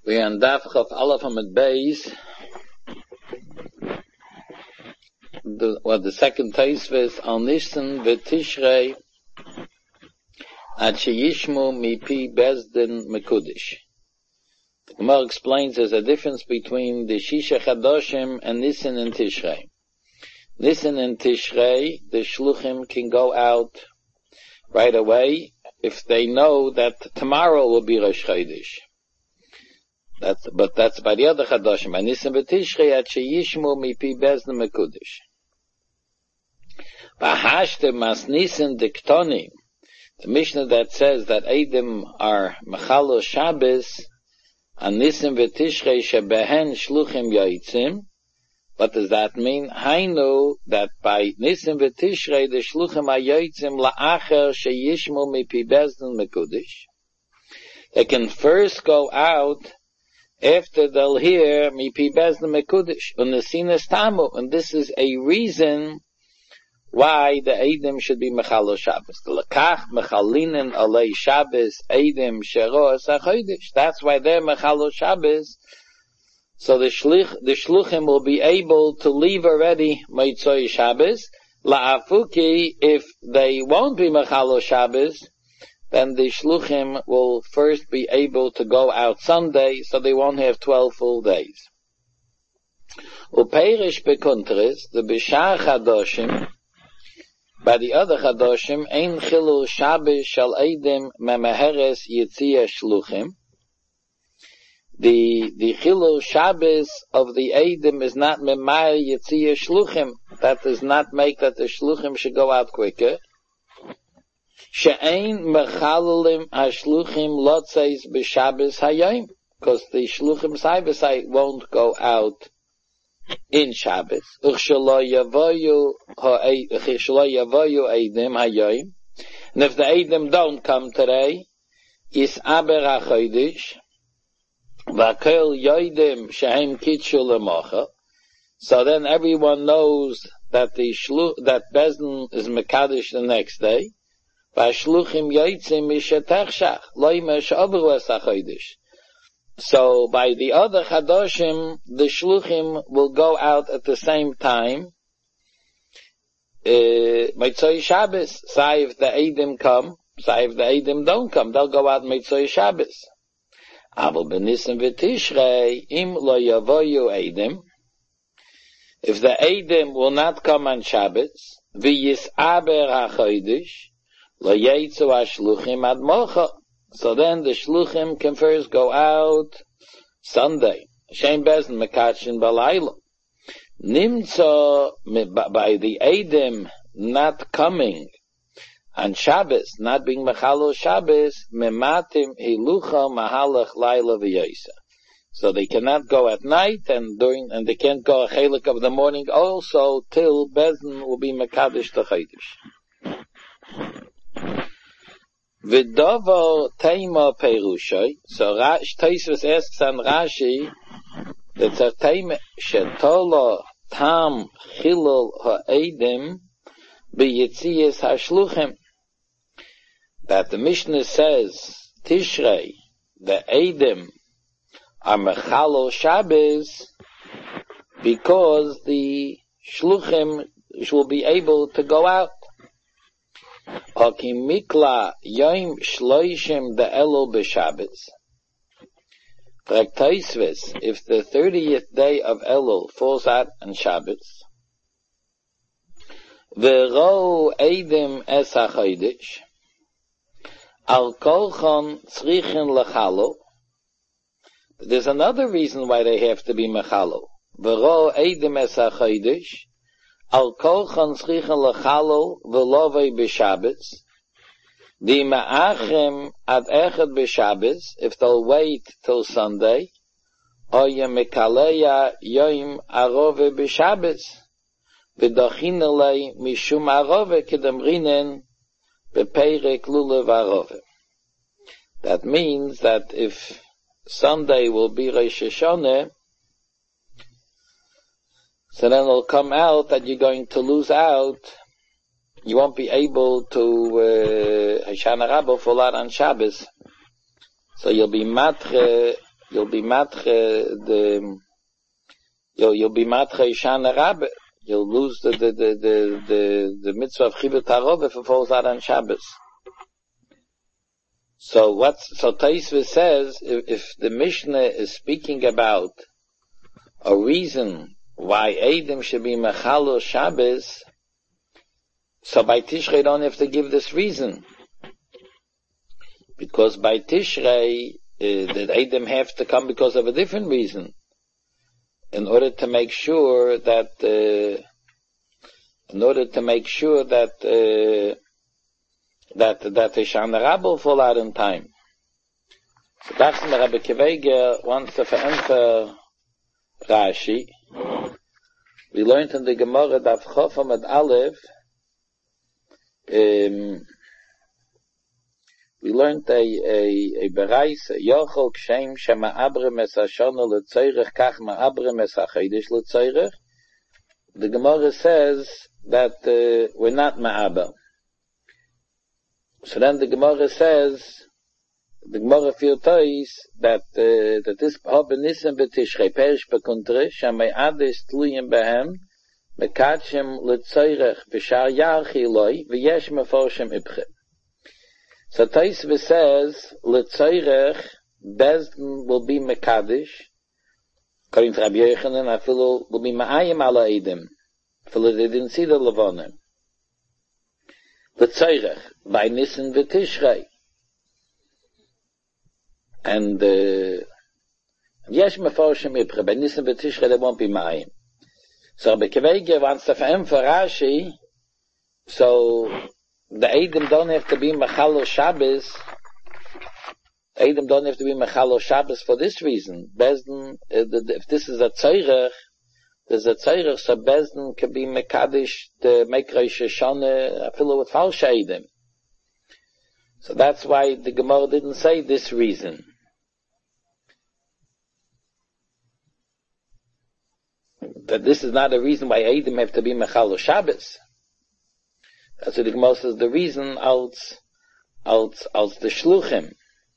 We're on Daf Chaf Aleph Amud Beis. The second Tosfos Al Nisan v'Tishrei Ad Sheyishmu Mipi Bezdin Mekudesh. The Gemara explains there's a difference between the Shisha Chadoshim and Nisan and Tishrei. Nisan and Tishrei, the Shluchim can go out right away if they know that tomorrow will be Rosh Chodesh. But that's by the other Chadoshim. By Nisan v'Tishrei at Sheyishmu Mipi Bezdin Mekudesh. Bahashte Mas Nisan Diktoni, the Mishnah that says that Eidim are Mechalo Shabbos, and Nisan v'Tishrei shebehen Shluchim Yoitzim. What does that mean? Hainu, that by Nisan v'Tishrei the Shluchim Yoitzim la'acher sheyishmu mipi bezdin mekudesh. They can first go out after they'll hear mipi bezdin mekudesh u'nesinas tamu, and this is a reason why the Eidim should be Mechalo Shabbos. The Lekach Mechalinen Alei Shabbos Eidim Shero Sachodesh. That's why they're Mechalo Shabbos. So the Shluchim will be able to leave already Motzei Shabbos. La'afuki, if they won't be Mechalo Shabbos, then the Shluchim will first be able to go out Sunday, so they won't have 12 full days. Upeirish Bekuntris, the Bishar Chadoshim, by the other Chadoshim, Ein Chilul Shabbos Shal Eidim Memeheres Yitzia Shluchim. The Chilul Shabbos of the Eidim is not Memayr Yitzia Shluchim. That does not make that the Shluchim should go out quicker. She'ein Mechalalim HaShluchim Lotzeis B'Shabbos Hayom. Because the Shluchim Saibasai won't go out in Shabbos. Uchshalo yavoyu eidim hayoim. And if the eidim don't come today, is aber hachodesh, v'akol yoidim shehem kitshu lemocha. So then everyone knows that that Bezdin is mekadosh the next day. V'ashluchim yoitzim mishetachshach loimesh oberuas hachodesh. So by the other Chadoshim, the Shluchim will go out at the same time. Motzei Shabbos, say if the Eidim come, say if the Eidim don't come, they'll go out Motzei Shabbos. Aval b'Nisan v'Tishrei, im lo yavoyu Eidim. If the Eidim will not come on Shabbos, v'yis'aber ha'chodesh, lo yetzu ha'shluchim ad mocha. So then the Shluchim can first go out Sunday. Shem Bezdin Mekachin Balayla. Nimtza, by the Eidim not coming on Shabbos, not being Mechalo Shabbos, Mematim Hilucha Mahalach Laila V'Yosa. So they cannot go at night and they can't go a chelik of the morning also till Bezdin will be Mekadosh T'Chodesh. V'dovo teima perushoi. So Tosfos asks on Rashi, that a teima shetolo tam chilul ha'edim b'yitzias ha'shluchim. That the Mishnah says, Tishrei, the Eidim are mechalo Shabbos, because the Shluchim will be able to go out. Hakim mikla yoim shloishim the Elul b'Shabbos. Tosfos, if the 30th day of Elul falls out on Shabbos, v'ro eidim es hachodesh, al kolchon tzrichin lechalo. There's another reason why they have to be mechalo. V'ro eidim es hachodesh, al kolchan tzrichin lechalo v'lovei b'Shabbos. Di ma'achem ad echad b'Shabbos, if they'll wait till Sunday, oya mekaleya yoim arove b'Shabbos, v'dochinelei mishum arove kedamrinen b'peirek lulav arove. That means that if Sunday will be Rosh Hashanah, so then it'll come out that you're going to lose out. You won't be able to Hoshana Rabbah fall out on Shabbos. So you'll be matre you'll be matche you'll be matche Shana Rabbe. You'll lose the mitzvah of Chibur Tarov if it falls out on Shabbos. So Taisva says, if the Mishnah is speaking about a reason why Eidim should be Mechalel Shabbos, so by Tishrei don't have to give this reason. Because by Tishrei, the Eidim have to come because of a different reason. In order to make sure that the Shana Rabbe fall out in time. So that's the Rabbi Kevega wants to verämpfer Rashi. We learned in the Gemara Daf Chofam at Aleph, we learned a bereis, Yochel Kshem Shema Abrem Es Hashana L'Tzeirech Kach Ma Abrem Es HaChodesh L'Tzeirech. The Gemara says that we're not Ma'aber. So then the Gemara says, the Gemara filtois that this Hoben Nissen B'Tishrei Perish B'Kuntre Shamei Ades Tluyim Behem Mekatchem L'Tzeirech V'Shar Yarchi Eloi V'Yesh Meforshem Ibche. So Taisva says L'Tzeirech Bezdin will be Mekadesh, according to Rabbi Yochanan, Afilu will be Ma'ayim Ala Eidim, Afilu they didn't see the Levonim. L'Tzeirech by Nissen V'Tishrei. And Yesh Meforshem Ibche, by Nissen V'Tishrei there won't be Ma'ayim. So Rabbi Kevega wants to verämpfer Rashi, so the Eidim don't have to be Mechalel Shabbos. Eidim don't have to be Mechalel Shabbos for this reason. Bezdin, if this is a Tzeirech, there's a Tzeirech, so Bezdin can be Mekadesh to make Rosh Hashanah, fill with false Eidim. So that's why the Gemara didn't say this reason. That this is not a reason why Eidim have to be Mechalel Shabbos. That's what the Gemara says, the reason als the Shluchim.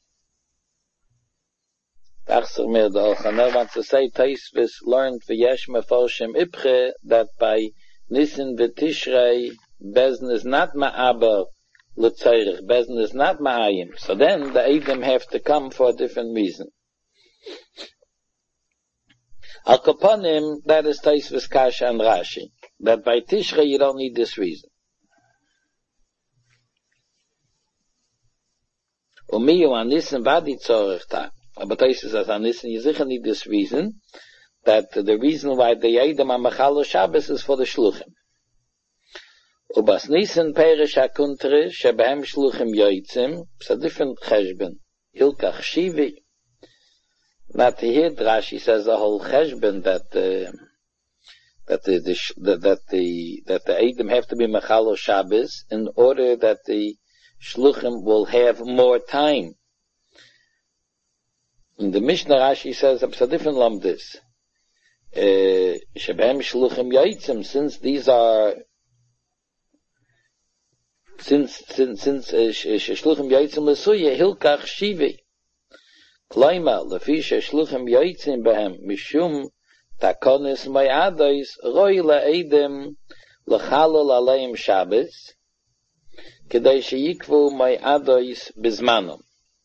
Achser mir the Elchaner wants to say, Taisvis learned v'yesh meforshem ibche, that by Nissen v'Tishrei, Bezdin is not ma'aber l'tzeirich, Bezdin is not ma'ayim. So then the Eidim have to come for a different reason. Al Kaponim, that is Taisvis Kasha and Rashi, that by Tishrei you don't need this reason. Umiyu an Nissen vadi tzorech ta. But Taisvis says an Nissen, you sicher need this reason, that the reason why the Eidim are Mechalel Shabbos is for the Shluchim. Ubas Nissen perish hakuntre shebehem Shluchim yoitzim, it's a different cheshben. Hilkach shivi. Not here, Rashi says the whole cheshben that the Eidim have to be Mechalel Shabbos in order that the Shluchim will have more time. In the Mishnah, Rashi says it's a different lamdis. Shebehem Shluchim Yoitzim, since these are, since Shluchim Yoitzim L'suya, Hilkach Shivi. Klaima, Lefi Shluchim Yoitzim Behem, Mishum Takonis Mayadois, Roi La'edim, L'chalol Aleim Shabbos, Kedei Sheyikvu Mayadois Bizmanom.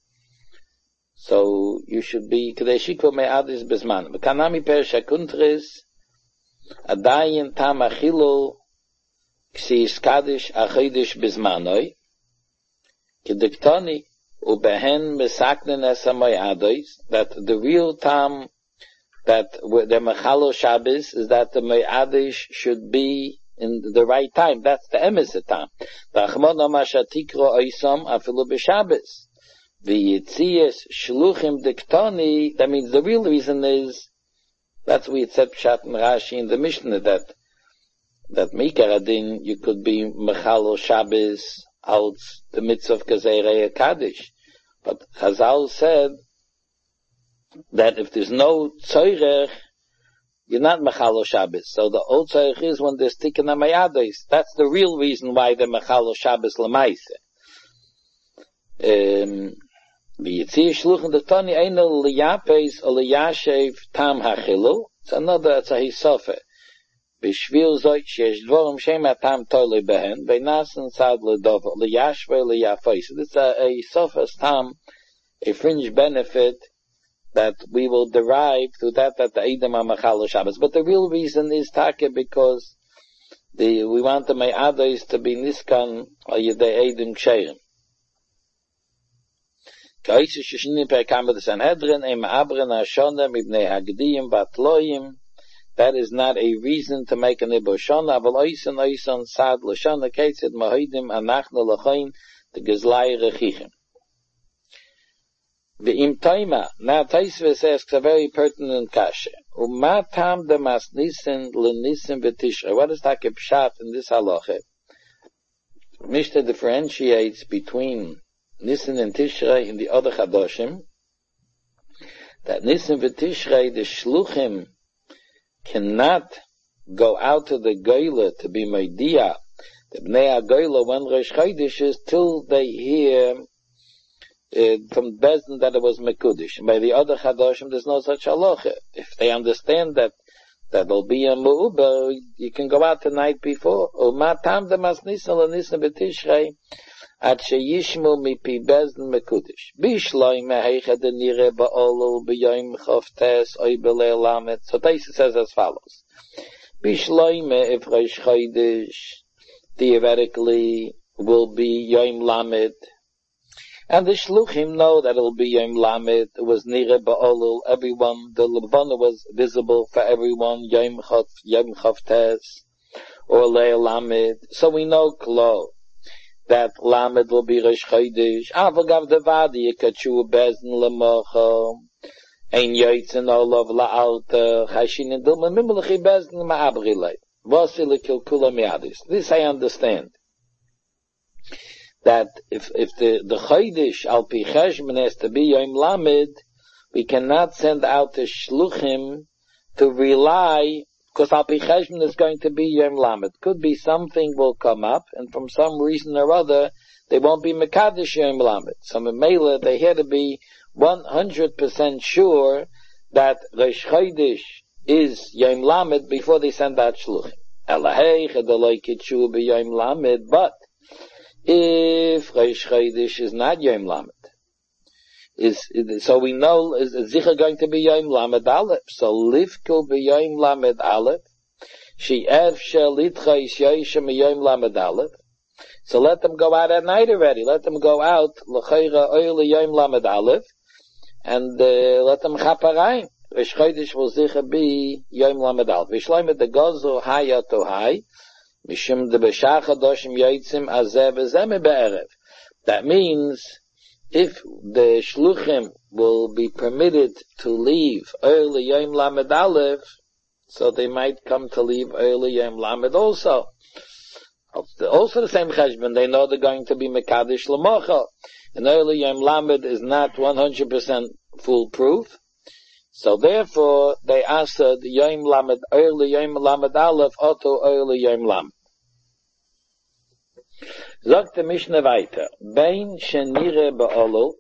So you should be Kedei Sheyikvu Mayadois Bizmanom. Kanami Perish HaKuntris, Adayin Tam Achilul, K'si Iskadish Achidish Bizmanoi, Kedektoni, Ubehen Mesaknen Esa Mayadois, that the real time that the Mechalel Shabbos is that the Mayadish should be in the right time. That's the emes time. V'achmon amashatikro oisam afilu b'Shabbos. V'yitzias shluchim diktoni. That means the real reason is, that's what it said Pshat and Rashi in the Mishnah, that Mikar Adin, you could be Mechalel Shabbos out the mitzvah of Gezerei Kaddish. But Chazal said that if there's no Tzeirech, you're not Mechalel Shabbos. So the old Tzeirech is when they're sticking on Mayadis. That's the real reason why they're Mechalel Shabbos L'maise. V'yitzir shluchim diktani eino liyapes o liyashev tam hachilul. It's a hisofe. B'shvil zoit sheyesh dvorim shem hatam tolei behen, v'nasen tzad ledovo, liyashve liyafei. So this is a hisofe tam, a fringe benefit that we will derive through that the Edom are Machal Shabbos. But the real reason is Taka because we want the Me'ados to be Niskan or Yedei Edom Ksherim. Ka'isa Shishini Perkam of the Sanhedrin, Em Abren Hashonem Ibnei Hagdiyim Batloyim. That is not a reason to make an Ibo Shona, Aval Oisan Sad L'Shona Ketzid Mahoidim Anachna L'Choin the Gezlai Rechichim. V'im Toima, now Taisves asks a very pertinent kasha. U'ma tam de mas nissen l'nissen v'tishrei. What is that pshat in this halacha? Mishnah differentiates between nissen and tishrei in the other chadoshim. That nissen v'tishrei, the shluchim cannot go out to the goyla to be meidia. The bnei ha-goyla when Rosh Chodesh is till they hear from Bezdin that it was Mekudish. By the other Chadoshim, there's no such halacha. If they understand that there'll be a Mu'uba, you can go out the night before. U'ma tam de mas nisan l'nisan b'tishrei at sheyishmu mipi Bezdin Mekudish. Bishloi meheicha de nire ba'olul b'yoyim choftes oy b'leil lamet. So Taisa says as follows. Bishloi me if Rosh Chodesh theoretically will be Yom Lamed. And the Shluchim know that it will be Yom Lamed. It was Nire Ba'olul. Everyone, the Levana was visible for everyone. Yom Chavtes or Leil Lamed. So we know Klo that Lamed will be Rosh Chodesh. Avagav Devadi Yikachu Bezdin L'Mocha Ein Yoitzen Olav La'alta Chashin and Dilma Mimlechi Bezdin Ma'abrilei Vasile Kilkula Miadis. This I understand. That if the Chodesh al pi cheshbon has to be Yom Lamed, we cannot send out the Shluchim to rely, because al pi cheshbon is going to be Yom Lamed. Could be something will come up, and from some reason or other, they won't be Mekadesh Yom Lamed. So Mela, they had to be 100% sure that Rosh Chodesh is Yom Lamed before they send out Shluchim. Elahei chedaloi kitshu be Yom Lamed, but if Rosh Chodesh is not Yom Lamed, so we know is Zicha going to be Yom Lamed Aleph. So Livkul be Yom Lamed Aleph. She ev shel itchais yoishem Yom Lamed Aleph. So let them go out at night already. Let them go out l'chayra oil Yom Lamed Aleph, and let them chaparayim. Rosh Chodesh will Zicha be Yom Lamed Aleph. V'shloimet the gozo hayato hay. Mishum de b'shach hadoshim yoitzim azeh v'zeh be'erev. That means if the shluchim will be permitted to leave early Yom Lamed Aleph, so they might come to leave early Yom Lamed also. Also the same cheshbon, they know they're going to be Mekadesh L'mocha. And early Yom Lamed is not 100% foolproof. So therefore, they answered Yom Lamed, early Yom Lamed Aleph, Otto early Yom Lamed. Sagt the Mishnah weiter. Bein shenire ba'olul.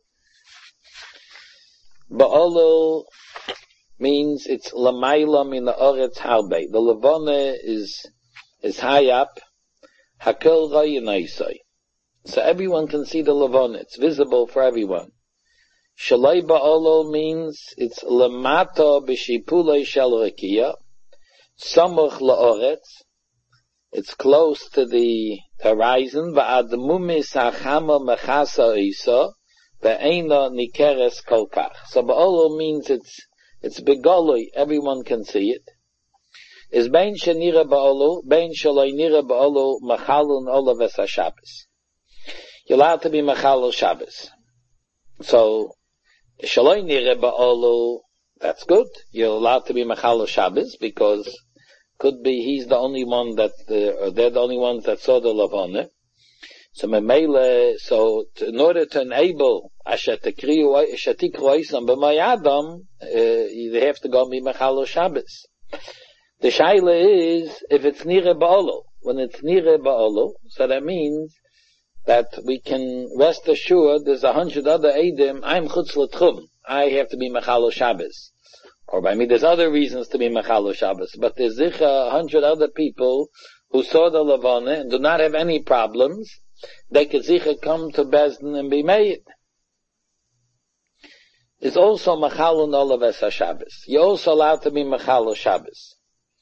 Ba'olul means it's lamaylam in the oretz harbe. The levone is high up. Hakel rayinaisai. So everyone can see the levone. It's visible for everyone. Shalai ba'olul means it's lamata b'shipulei shel rekiya. Samuch la'oretz. It's close to the horizon. Va'admumis hachama mechasa isa. Ve'eina nikeres kolkach. So ba'olul means it's begoloi. Everyone can see it. Is bein shenira ba'olul, bein shaloi nira ba'olul, machalun olav es ha-Shabbos. You're allowed to be machalul Shabbos. So, shaloi nira ba'olul, that's good. You're allowed to be machalul Shabbos, because could be he's the only one that, or they're the only ones that saw the lavone. So memele, so in order to enable ashatikru oisam b'mayadam, they have to go be machalul Shabbos. The shaila is, if it's nire ba'olo, when it's nire ba'olo, so that means that we can rest assured there's 100 other Eidim, I'm Chutz L'Tchum, I have to be Mechalo Shabbos. Or by me, there's other reasons to be Mechalo Shabbos, but there's 100 other people who saw the Levana and do not have any problems. They could come to Bezdin and be made. It's also Mechalo Nolav Es Shabbos. You're also allowed to be Mechalo Shabbos.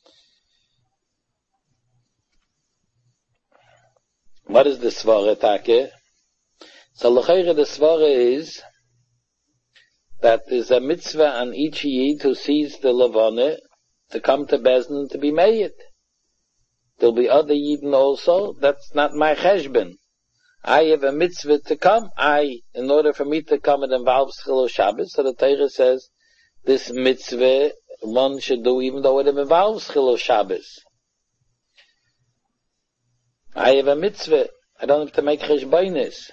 What is the Svara, Take? So, L'chayre, the Svara is that there's a mitzvah on each Yid who sees the Levana to come to Bezdin to be made. There'll be other Yidden also. That's not my cheshbon. I have a mitzvah to come. In order for me to come, it involves Chilul Shabbos. So the Torah says, this mitzvah one should do even though it involves Chilul Shabbos. I have a mitzvah. I don't have to make cheshbonis.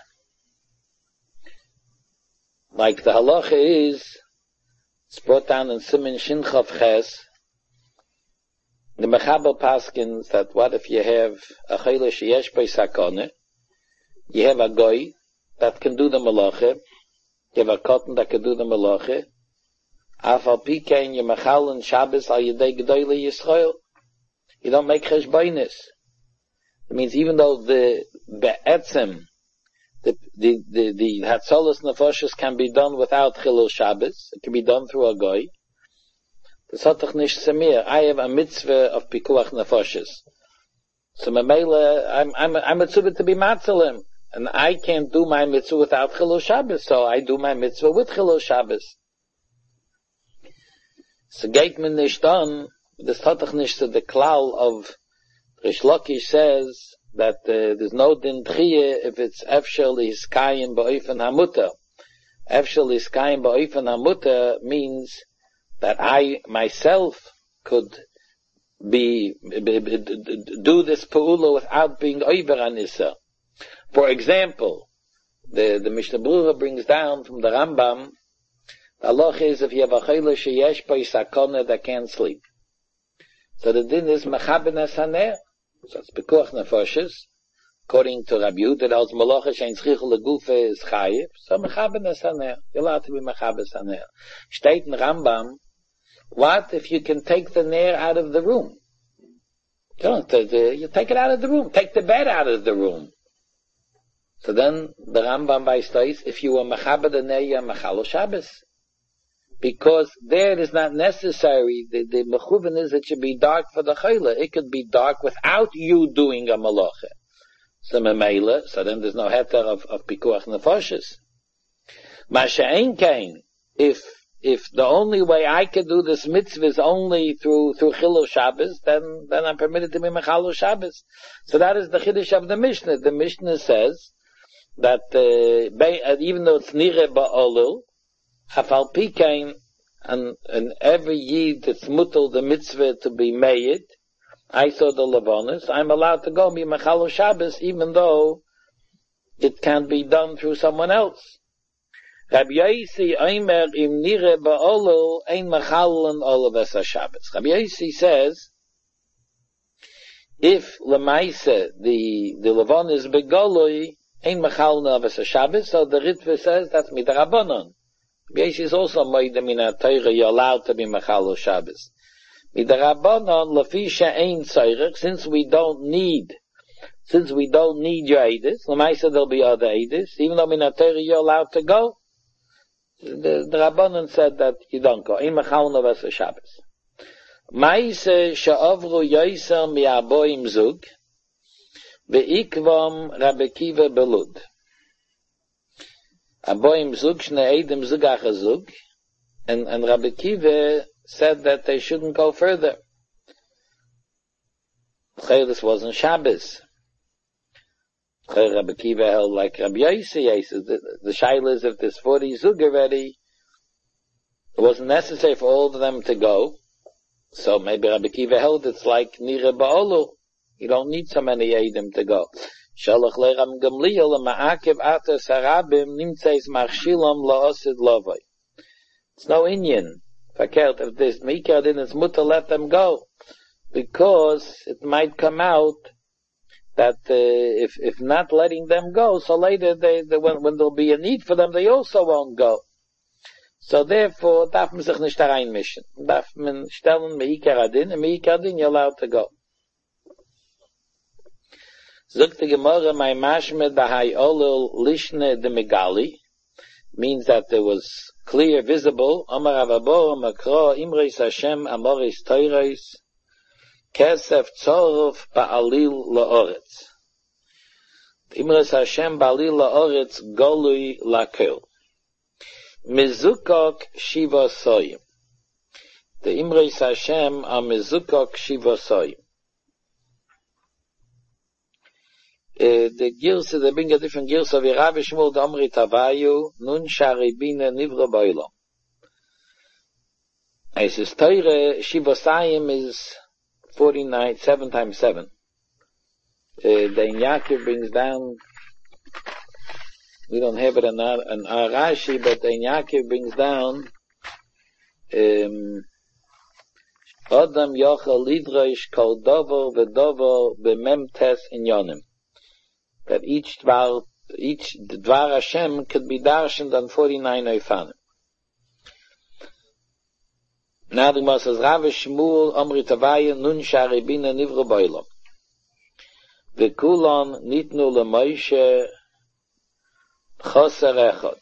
Like the halacha is, it's brought down in Siman Shin Chav Ches, the Mechaber paskins that what if you have a chayla sheyesh bei sakone, you have a goy that can do the malacha, you have a cotton that can do the malacha, afal pikein you mechal and Shabbos al yedei gedoyle Yisrael. You don't make cheshbonis. It means even though the be'etzem, the Hatzolas Nefoshes can be done without Chilul Shabbos, it can be done through a goy. The Sotach Nish Samir, I have a mitzvah of Pikuach Nefoshes. So Mamela, I'm a tzubah to be matzalim, and I can't do my mitzvah without Chilul Shabbos, so I do my mitzvah with Chilul Shabbos. So Geitman Nish done, the Sotach Nish to the klal of Rish Lakish says that there's no din tchiyah if it's efshel iskayim ba'ofen hamuta. Efshel iskayim ba'ofen hamuta means that I myself could do this pa'ula without being over anissa. For example, the Mishnah Berurah brings down from the Rambam, the halacha is if you have a chayla sheyesh by sakona that can't sleep. So the din is mechaben hasaneh. So it's Pekuach Nefoshes. According to Rabbi Yehuda, als Malacha shein Schichel Legufe is Chayiv. So mechaben hasaneh. You're allowed to be mechaben hasaneh. Steht in Rambam, what if you can take the nair out of the room? You take it out of the room. Take the bed out of the room. So then the Rambam says, if you were mechaben the nair, you're mechalo Shabbos. Because there it is not necessary, the mechuven is it should be dark for the chayla. It could be dark without you doing a malacha. So memela, so then there's no heter of pikuach nefoshes. Masha'en kain, if the only way I could do this mitzvah is only through Chilul Shabbos, then I'm permitted to be mechalo Shabbos. So that is the chiddush of the Mishnah. The Mishnah says that even though it's nire ba'olul, Hafal Pikain, and every Yid that's mutal the mitzvah to be made, I saw the Levanis, I'm allowed to go be Mechalo Shabbos, even though it can be done through someone else. Rabbi Yosi Omer im nire ba'olul ein mechalon olav es Shabbos. Rabbi Yosi says, if lemaise the Levan is begoloi ein mechalon olav es Shabbos, so the Ritva says that's midrabanon. Yes, is also moidem in a Torah, you're allowed to be Mechalo Shabbos. Midrabanon lefisha ein tzorech, since we don't need your edis, l'maisa there'll be other edis, even though in a Torah you're allowed to go. The Rabbanon said that you don't go. Ein Mechalo Novas Shabbos. Maise she'avru yoiser mi'aboim zug, ve'ikvam Rabbi Kiva belud. Aboim zug shne edim zug achazug, and Rabbi Kiva said that they shouldn't go further. This wasn't Shabbos. Rabbi Kiva held like Rabbi Yosi. The shaila is if there's 40 zug already, it wasn't necessary for all of them to go. So maybe Rabbi Kiva held it's like nire ba'olu. You don't need so many edim to go. Shalach le'ram Gamliel ma'akev atas harabim nimtzeis machshilom la'osid lovay. It's no Indian. Fakert, if there's mikar, then it's mutter let them go. Because it might come out that if not letting them go, so later when there'll be a need for them, they also won't go. So therefore, darf man sich nicht reinmischen. Darf man stellen meikar adin, and meikar adin you're allowed to go. Zukte Gemara, my mashme dahai olul lishne de megali, means that there was clear, visible, Amar Avabo, Makro, Imreis Hashem, Amoris Toireis, Kesef Tzoruf Ba'alil La'oretz. Imreis Hashem Ba'alil La'oretz Golui Lakel. Mizukok Shiva Soyim. The Imreis Hashem are Mizukok Shiva Soyim. The Girse, they bring a different Girse of Rav Shmuel Omri Tavayu, Nun Sharibine Nivra Boilam. It says, Teire Shiva Sayim is 49, 7 times 7. The Yaakov brings down, we don't have it in our Rashi, but the Yaakov brings down, Adam Yochel Lidroish Kol Dover V'Dover B'Memtes Inyonim. That each Dvar Hashem could be darshaned on 49 Eifanim. Now the Gemara says, Rav Shmuel Omri Tavaya Nun Sharibina Nivra Boilam. V'Kulon Nitnu LeMoshe Choser Echad.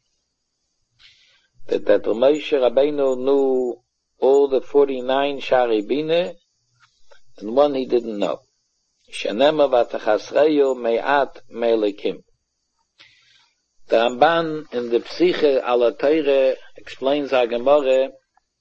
That Moshe Rabbeinu knew all the 49 Sharibina, and one he didn't know. Shenema vatachasreyu me'at me'elikim. The Ramban in the Psiche ala Teire explains Gemara,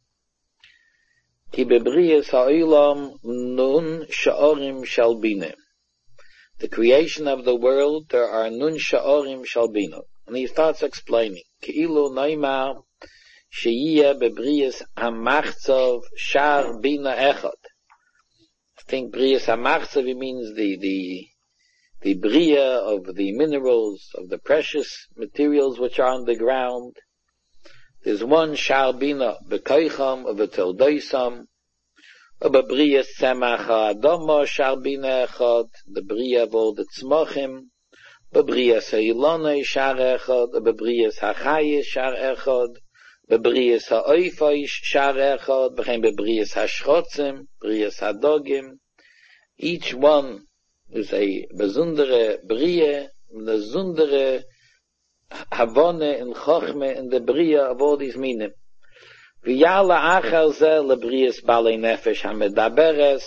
Ki bebriyas ha'olam nun sha'orim shalbine. The creation of the world, there are nun sha'orim shalbine. And he starts explaining, Ki'ilu noimar she'iyeh bebriyas ha'machzov shar bina echad. I think Briyas HaMachzavi means the Bria of the minerals, of the precious materials which are on the ground. There's one Shar Bina B'Koicham, of a Toldoisam, of a Briyas Tzemach HaAdama Shar Bina Echad, the Bria of all the Tzmochim, of a Briyas HaIlonai Shar Echad, of a Briyas HaChayis Shar Echad, Bebrias ha'oifaish shar echad, b'chein bebrias ha'shchotzim, brias ha'dogim. Each one is a besondere brie, a besondere havone and chochme in the bria of all these minim. V'yala achar zeh lebrias balei nefesh ha'medaberes,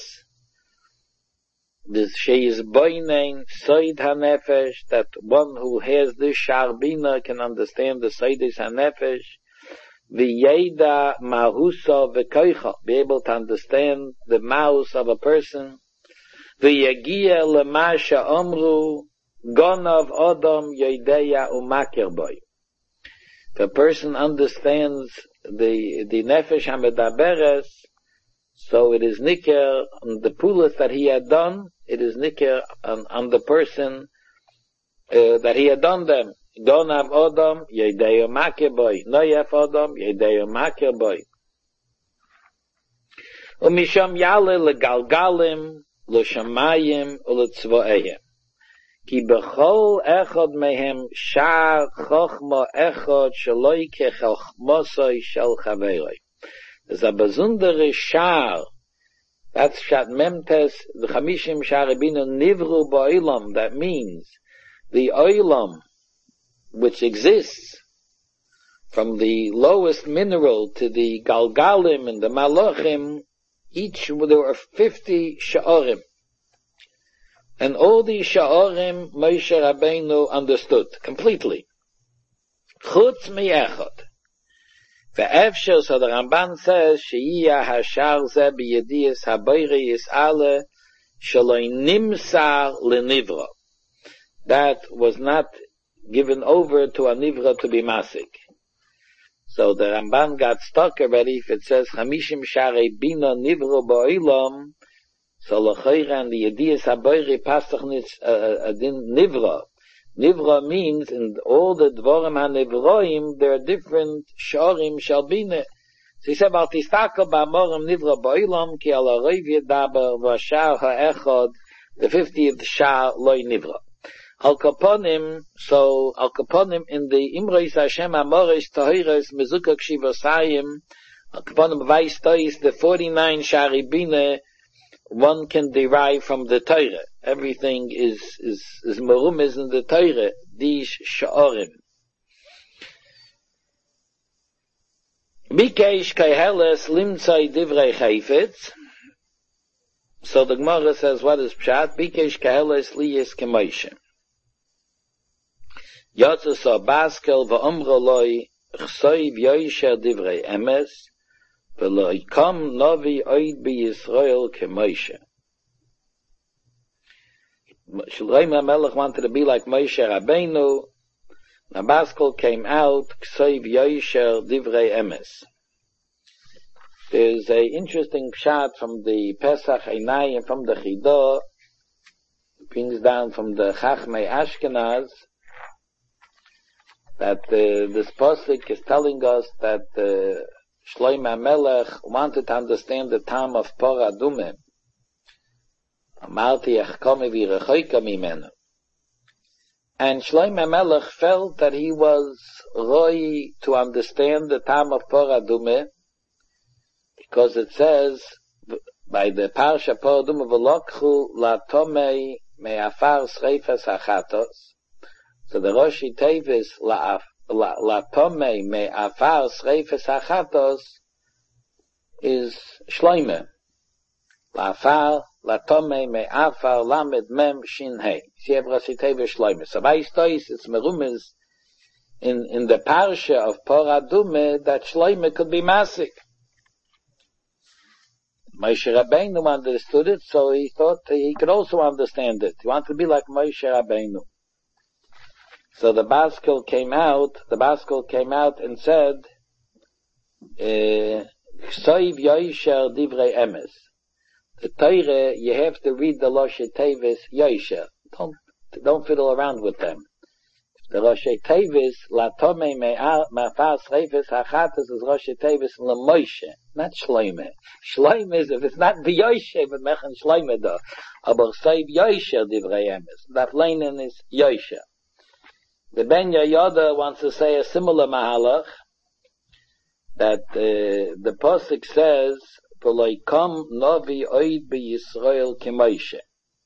this she is boinein soid ha'nefesh, that one who has this shar bina can understand the soidis ha'nefesh, V'yeda mahusa v'koicha, be able to understand the mouth of a person. V'yagia l'masha omru, gonav odom yodeya umakir boy. If a person understands the nefesh hamedaberes, so it is niker on the pulas that he had done, it is niker on the person that he had done them. Gonav Odom, Yedeyo Makir Boy. Noyef Odom, Yedeyo Makir Boy. Umisham Yale legalgalim, l'shamayim, u'letzvo'eyim. Ki bechol echad mehem shar chochma echad shaloi kechachmosoi shel chaveroi. There's a besondere shar, that's shat memtes, the chamishim sharabinu nivru ba'olam, that means the olam, which exists from the lowest mineral to the galgalim and the malachim, there were 50 sha'orim. And all these sha'orim, Moshe Rabbeinu understood completely. Chutz mi'echad. Ve'efshel, so the Ramban says, she'iyah hashar zeh b'yediyas habayri yis'ale shaloi nimsar lenivra. That was not given over to a nivra to be masik. So the Ramban got stuck already if it says Chamishim Sharei Bina Nivra Ba'olam, so l'chayra and the Yediyas HaBoiri Pasach Adin Nivra. Nivra means in all the Dvorim HaNivroim there are different Shorim Shalbine. So he said, Baltistaka Ba'amorim Nivra Ba'olam ki al Arayv Yedaber Vashar HaEchad the 50th Shah Loi Nivra. Al Kaponim, in the Imrois Hashem Amorish Tahiris Mezukah Kshivosayim, Al Kaponim Vais Tois, the 49 Sharibine, one can derive from the Torah. Everything is merumiz in the Torah, these Sha'orim. Bikesh Kaiheles Limtzai Divrei Chayfetz. So the Gemara says, what is Pshat? Bikesh Kaiheles Liyis Kemoishe. Yotza Baskel va'omro loi chsoiv yoisher divrei emes v'lo yikom novi oid b'Yisrael keMoshe. Shlomo HaMelech wanted to be like Moshe Rabbeinu. Now Baskel came out chsoiv yoisher divrei emes. There's a interesting pshat from the Pesach Einai and from the Chidah. It brings down from the Chachmei Ashkenaz that this pasuk is telling us that Shlomo HaMelech wanted to understand the time of Por Adumim. Amarti echkomi v'rechoika mimenu. And Shlomo HaMelech felt that he was roi to understand the time of Por Adumim, because it says by the Parsha Por Adumim v'lokchu latomei me'afar sreifas hachatos. So the Roshi Tevis la-tomei me-afar sreifes hachatos is Shloime. La-tomei me-afar lamed mem shin hei. See have Roshi Tevis Shloime. So by stories it's merumiz in the parsha of Por Adume that Shloime could be masik. Moshe Rabbeinu understood it, so he thought he could also understand it. He wanted to be like Moshe Rabbeinu. So the Baskel came out and said, Chsoiv Yoisher Divrei Emes. The Torah, you have to read the Rosh Tevis Yoisher. Don't fiddle around with them. The Rosh Tevis, La Tomei Me'afar Sreifes Hachatas is Rosh Tevis LaMoshe, not Shloime. Shloime is, if it's not B'Yoishe, but Mechen Shloime do. Aber Chsoiv Yoisher Divrei Emes. That Leinen is Yoisher. The Ben Yehoyada wants to say a similar mahalach, that the pasuk says, "V'loikom novi oid b'Yisrael keMoshe."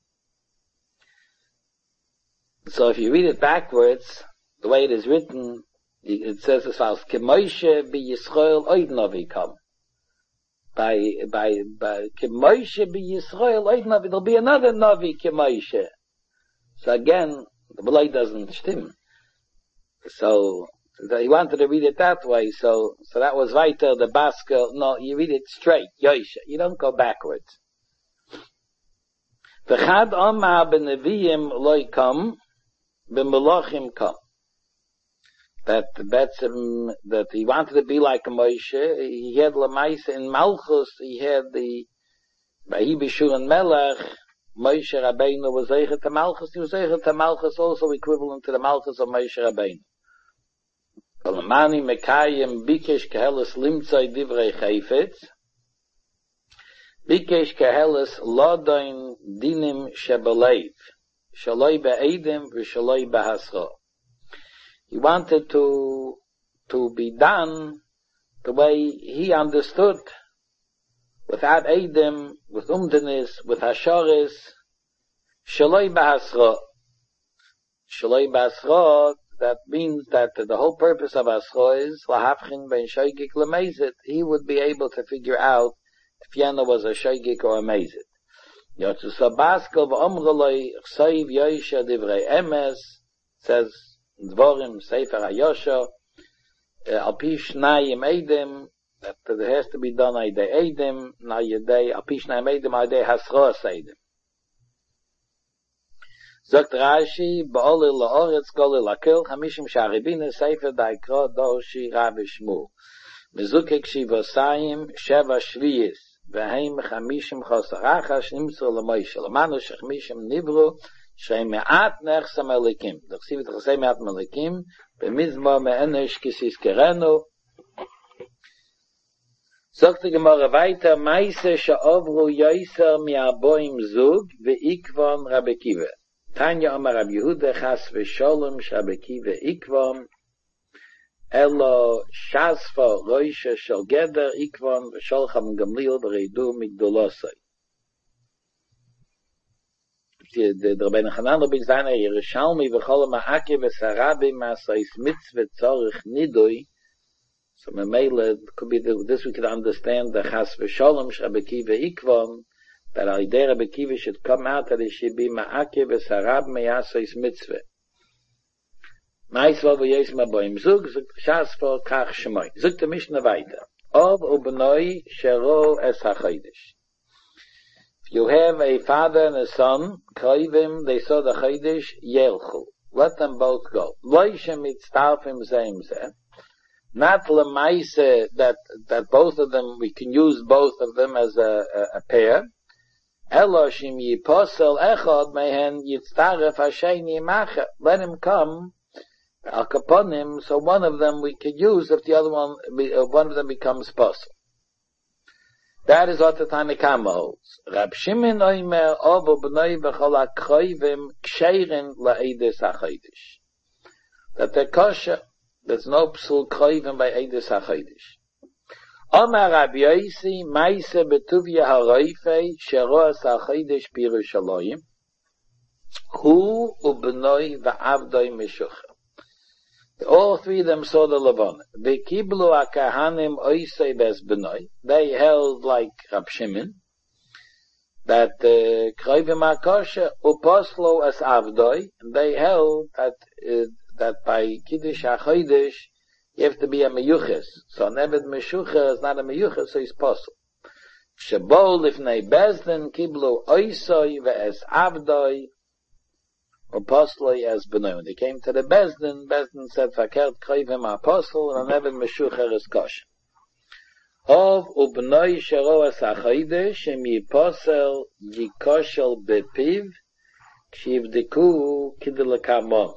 So if you read it backwards, the way it is written, it says as follows: "keMoshe b'Yisrael oid novi kom." By keMoshe b'Yisrael oid novi, there'll be another novi keMoshe. So again, the Belay doesn't stim. So he wanted to read it that way, so that was weiter, the Baskel. No, you read it straight, Yoisha. You don't go backwards. V'chad omar b'neviim loy kom, b'melochim kom. That he wanted to be like Moshe. He had Lamaisa in Malchus, he had by Hibishur and Melech, Moshe Rabbeinu was Zeicher to Malchus. He was Zeicher to Malchus also equivalent to the Malchus of Moshe Rabbeinu. Kalamani Mekayim Bikesh Keheles Limtzai Divrei Chayfetz. Bikesh Keheles Lodain Dinim Shebelev. Shaloi Be'edim V'Shaloi Behasra. He wanted to be done the way he understood, without Eidim, with Umdenis, with Hasharis, Shaloi Bahasra. Shaloi Bahasra, that means that the whole purpose of Asra is, Lahafchin ben Shoygik Lemezit, he would be able to figure out if Yana was a Shoygik or a Mezit. Yotzu Sabaskel v'omroloi Chsoiv Yoisha Divrei Emes, says Dvorim, Sefer HaYosha, Al-Pi Shnayim Eidim, that it has to be done Aydei Eidim, na Yedei, Al-Pi Shnayim Eidim, Aydei Hasros Eidim. Zogt Rashi, Ba'olil La'oretz, Golil La'kil, Chamishim Sha'aribine, Sefer Da'ikro, Doshi, Rabbi Shmuel. Mezukek Shivosayim, Sheva Shviyis, Veheim Chamishim Chosarachas, Nimtzor L'Moshe, L'manu Shechmishim Nivru, Shrei Me'at Nechsam Elikim. D'chsiv et Chosei Me'at Melikim, B'mizmor Me'enesh Kisis Kerenu. Sagt die Gemara weiter, Meise she'ovru yoiser mi'arboim zug ve'ikvam Rabbi Kiva. Tanya Amar Rabbi Yehuda chas v'sholem Rabbi Kiva ikvam elo shasfa roisha shel geder ikvam v'sholcham Gamliel v'reidu migdolosai. The Rabbeinu Hanan Rabbi Zayna Yerushalmi v'chol ma'ake v'sarabi ma'asais mitzvah tzorich nidui. So Memele could be this we could understand the chas v'sholem Rabbi Kiva ikvam, that Al-Yidei Rabbi Kiva should come out that it should be ma'ake v'sarab me'asais mitzvah. Ma'isva v'yes ma'boim zug shas for kach shemoy. Zug the Mishnah weiter. Ob u'bnoi shero es ha'chodesh. If you have a father and a son, kroivim, they saw the chodesh, yelchu. Let them both go. Loisha mitztarfim zeim zeh. Not lemaise that both of them, we can use both of them as a pair. Eloshim yiposel echad mehen yitztaref hasheni macha. Let him come al kaponim, so one of them we could use if the other one of them becomes posel. That is what the Tanakama holds. Rab Shimon oimer obo b'noi b'chol ha'kroivim ksherin la'edes ha'chodesh. That they're kosher. There's no psul kroivim by edes ha'chodesh. Omar Rabbi Yosi Maise betuvia haroifei sheroas ha'chodesh b'Yerushalayim hu u'bnoi v'avdoi meshucha. All three of them saw the Levana. V'kiblu ha'kahanim oisei bes b'noi. They held like Rab Shimon that kroivim ha'kosher u'poslo as avdoi. They held that by Kiddush HaChodesh, you have to be a meyuches. So Neved Meshucha is not a meyuches, so he's possible. Shebo lifnei bezdin kiblu oisoi ve'es avdoi or posloi as benoi. When they came to the bezdin said, Fakert kroivim apostle, and Neved Meshucha is kosher. Of ubnoi shero es HaChodesh, shem yiposel yikoshel bepiv, kshivdiku kidelekamon.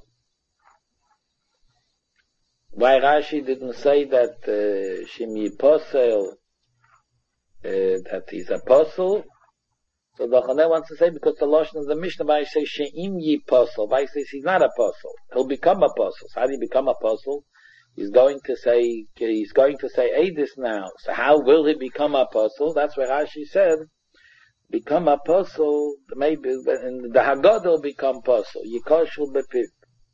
Why Rashi didn't say that Shimi Posel that he's apostle? So the Choneh wants to say because the Lashon of the Mishnah, why say She'im Yi Posel? Why says he's not apostle? He'll become apostle. So how do you become apostle? He's going to say Eidis now. So how will he become apostle? That's where Rashi said become apostle. Maybe in the Haggadah will become apostle. Yikoshel bepiv.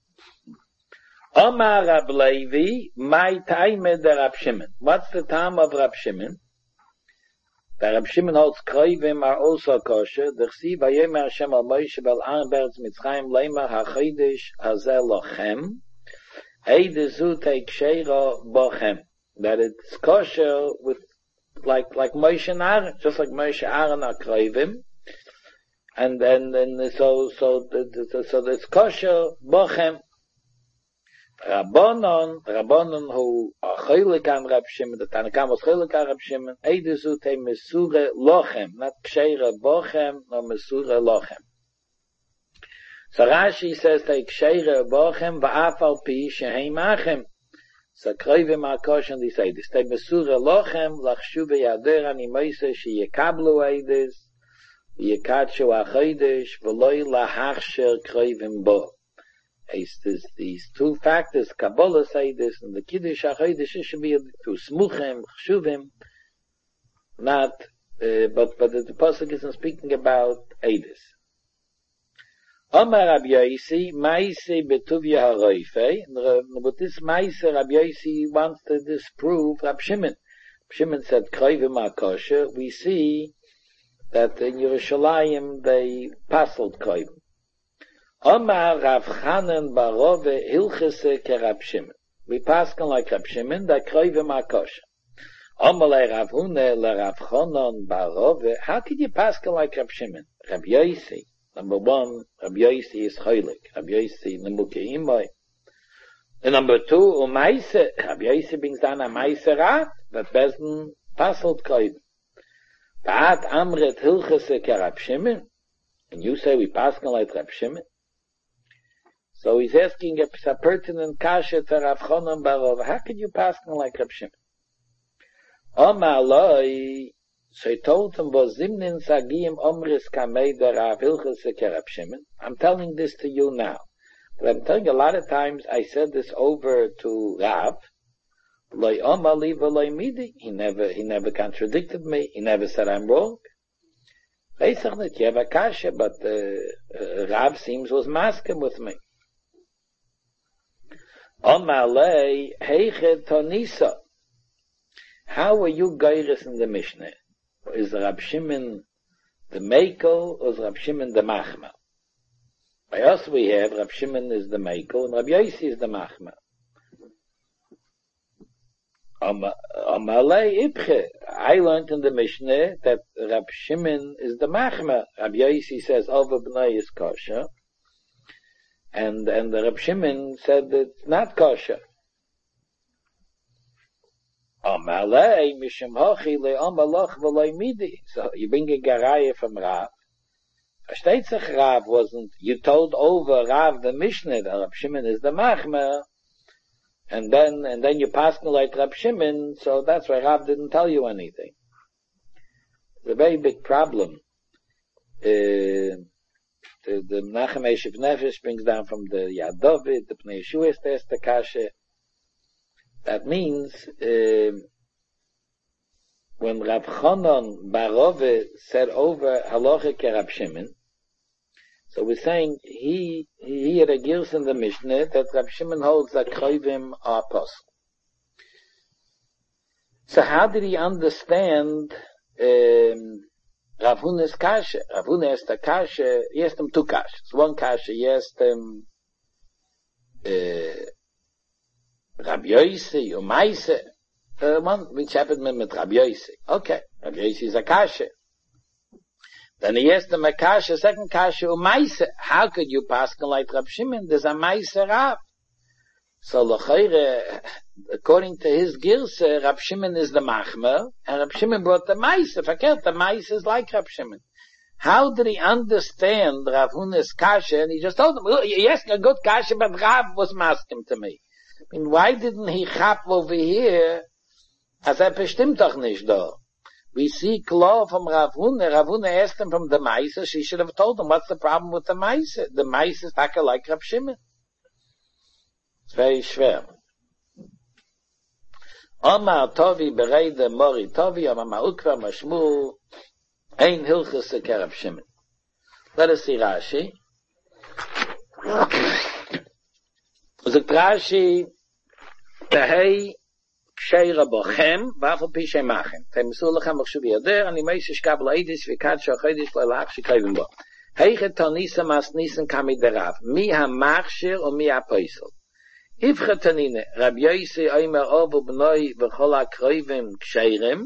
Omar Rab Levi, my time the Rab Shimon. What's the time of Rab Shimon? The Rab Shimon holds kroivim are also kosher. The Chsiv Vayomer Hashem al Moshe bel Aaron be'eretz Mitzrayim leimar hachodesh hazeh lochem heidezu teikshera bochem. That it's kosher with like Moshe and Aaron, just like Moshe and Aaron are kroivim, and then so it's kosher bochem. Rabbanon who are cholik on Rab Shimon, the Tanakam was cholik on Rab Shimon, Eidezu te mesure lochem, not ksheira bochem, no mesure lochem. So Rashi says te ksheira bochem, va'afal pi sheheim achem. So kroivim ha'kosh and this Eides. Te mesure lochem, lachshu be'yader ani moise sheyekablu Eides, yekadshu ha'chodesh, v'loi lahachsher kroivim bo. These two factors, Kabbalah say this, and the Kiddush HaChodesh should be through Smuchim, Chshuvim, not, but the Pasuk isn't speaking about Eidis. Omar Rabbi Yosi, Maise betuvia haroifei, but this Maise Rabbi Yosi wants to disprove Rab Shimon. Shimon said, Kroivim HaKosher, we see that in Yerushalayim they passled Kroivim. Omar Rav Chanan Barove Hilchese ke Rab Shimon. We paskin like Rab Shimon, that kroivim ha'kosher. Omar le Rav Hune le Rav Chanan Barove. How could you paskin like Rab Shimon? Rab Yosi. Number one, Rab Yosi is cholik. Rab Yosi nemuke imoy. And number two, Umaise. Rab Yosi brings down a Maise Rat, that Bezdin passelt kroivim. Ba'at Amret Hilchese ke Rab Shimon. And you say we paskin like Rab Shimon? So he's asking a pertinent kasha to Rav Chanan Barov. How could you pass like Rab Shimon? Amaloi, so he told him, was Zimnin Sagim Omris Kamei der Rav Hilchos Kerab Shimon. I'm telling this to you now. But I'm telling you, a lot of times I said this over to Rav. Loi Omali v'loi Midi. He never contradicted me. He never said I'm wrong. Basically, you have a kasha, but Rav seems was masking with me. Omalei heiche tonisa. How are you geiris in the Mishnah? Is Rab Shimon the Meiko or is Rab Shimon the Machma? By us we have Rab Shimon is the Meiko and Rab Yossi is the Machma. Amalei Ibche. I learned in the Mishnah that Rab Shimon is the Machma. Rab Yossi says over B'nai is kosher. And the Rab Shimon said it's not kosher. Amalei mishum hochi le'amalach v'loi midi. So you bring a garaya from Rav. Versteht sich Rav wasn't, you told over Rav the Mishnah that Rab Shimon is the Machmer, and then you passed me like Rab Shimon, so that's why Rav didn't tell you anything. It's a very big problem. The Menachem Eshev Nefesh brings down from the Yad David, the Pnei Yeshua is the Kasha. That means, when Rav Chanan Barove said over Halacha ke Rab Shimon, so we're saying he had a girs in the Mishnah that Rab Shimon holds that Kroivim are apostle. So how did he understand Rav Huna's kasha? Rav Huna asked a kasha, he asked him two kashas. One kasha, he asked him Rab Yossi, Umaise, one which happened with Rab Yossi. Okay, Rab Yossi is a kasha. Then he asked him a kasha, second kasha, Umaise. How could you pass like Rab Shimon? There's a Maise Rav. So l'chayre, according to his girsa, Rab Shimon is the Machmer, and Rab Shimon brought the Maise. Forget, the Maise is like Rab Shimon. How did he understand Rav Huna's kasha? And he just told him, well, he asked a good kasha, but Rav was masking to me. I mean, why didn't he chap over here? As bestimmt doch nicht da. We see klar from Rav Huna. Rav Huna asked him from the Maise. She should have told him, what's the problem with the Maise? The Maise is taka like Rab Shimon. It's very schwer. Omar Tovi bereide Mori Tovi, Omar Ma'ukva Mashmu, Ein Hilchus ke Rab Shimon. Let us see Rashi. Zegt Rashi, Tehei Ksheira Bochem, Wafel Pishe Machem. Temesu Lechem Achshu B'Yader, Ani Meis Shkab L'Eidis, V'Kad Shochedish L'Lach Shikayvim Bo. Heiche Tonisa Mas Nissen Kami Derav, Mi HaMachshir O Mi HaPoisel. Ifche Tanine, Rab Yossi Omer Ovu B'noi V'chol HaKroivim Ksheirim,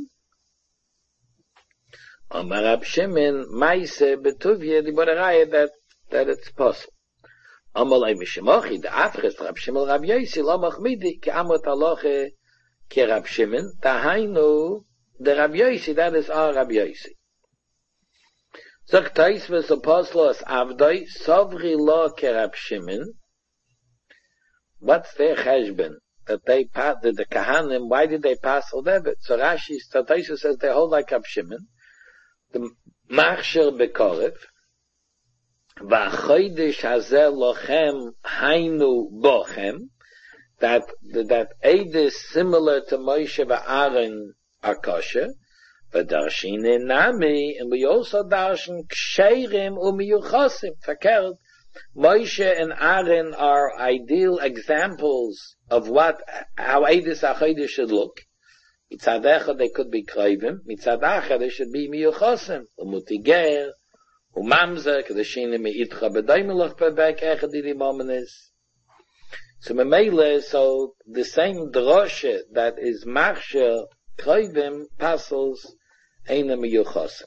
Omer Rab Shimon, Maise B'Tuvye, Di Boraraya that it's possible. Amalei Mishemochi, the Afres Rab Shimon Rab Yossi, Lo Machmidi, Ki Amot Aloche Ki Rab Shimon, Tahainu, the Rab Yossi, that is our Rab Yossi. Zok Taisves Apostlos Avdoi, Sovri Lo Ki Rab Shimon. What's their cheshbon? That they passed, the Kahanim, why did they pass all that? So Rashi, Taisves says they hold like Rab Shimon. The Machshir Bekorev, V'achodesh hazeh lochem hainu bochem, that aid is similar to Moshe v'Aaron are kosher, v'darshine nami, and we also darshan ksheirim u'miyuchosim. Verkehrt, Moshe and Aaron are ideal examples of how Eidus HaChodesh should look. Mitzad echad they could be kroivim, mitzad achad they should be miyuchosim, u'mutiger, Umamzer, Kadashina Me'itcha B'daimelach B'bek Echad Didi Momenis. So Memele, so the same droshe that is Machsher Kroivim Passos Eina Miyuchosim.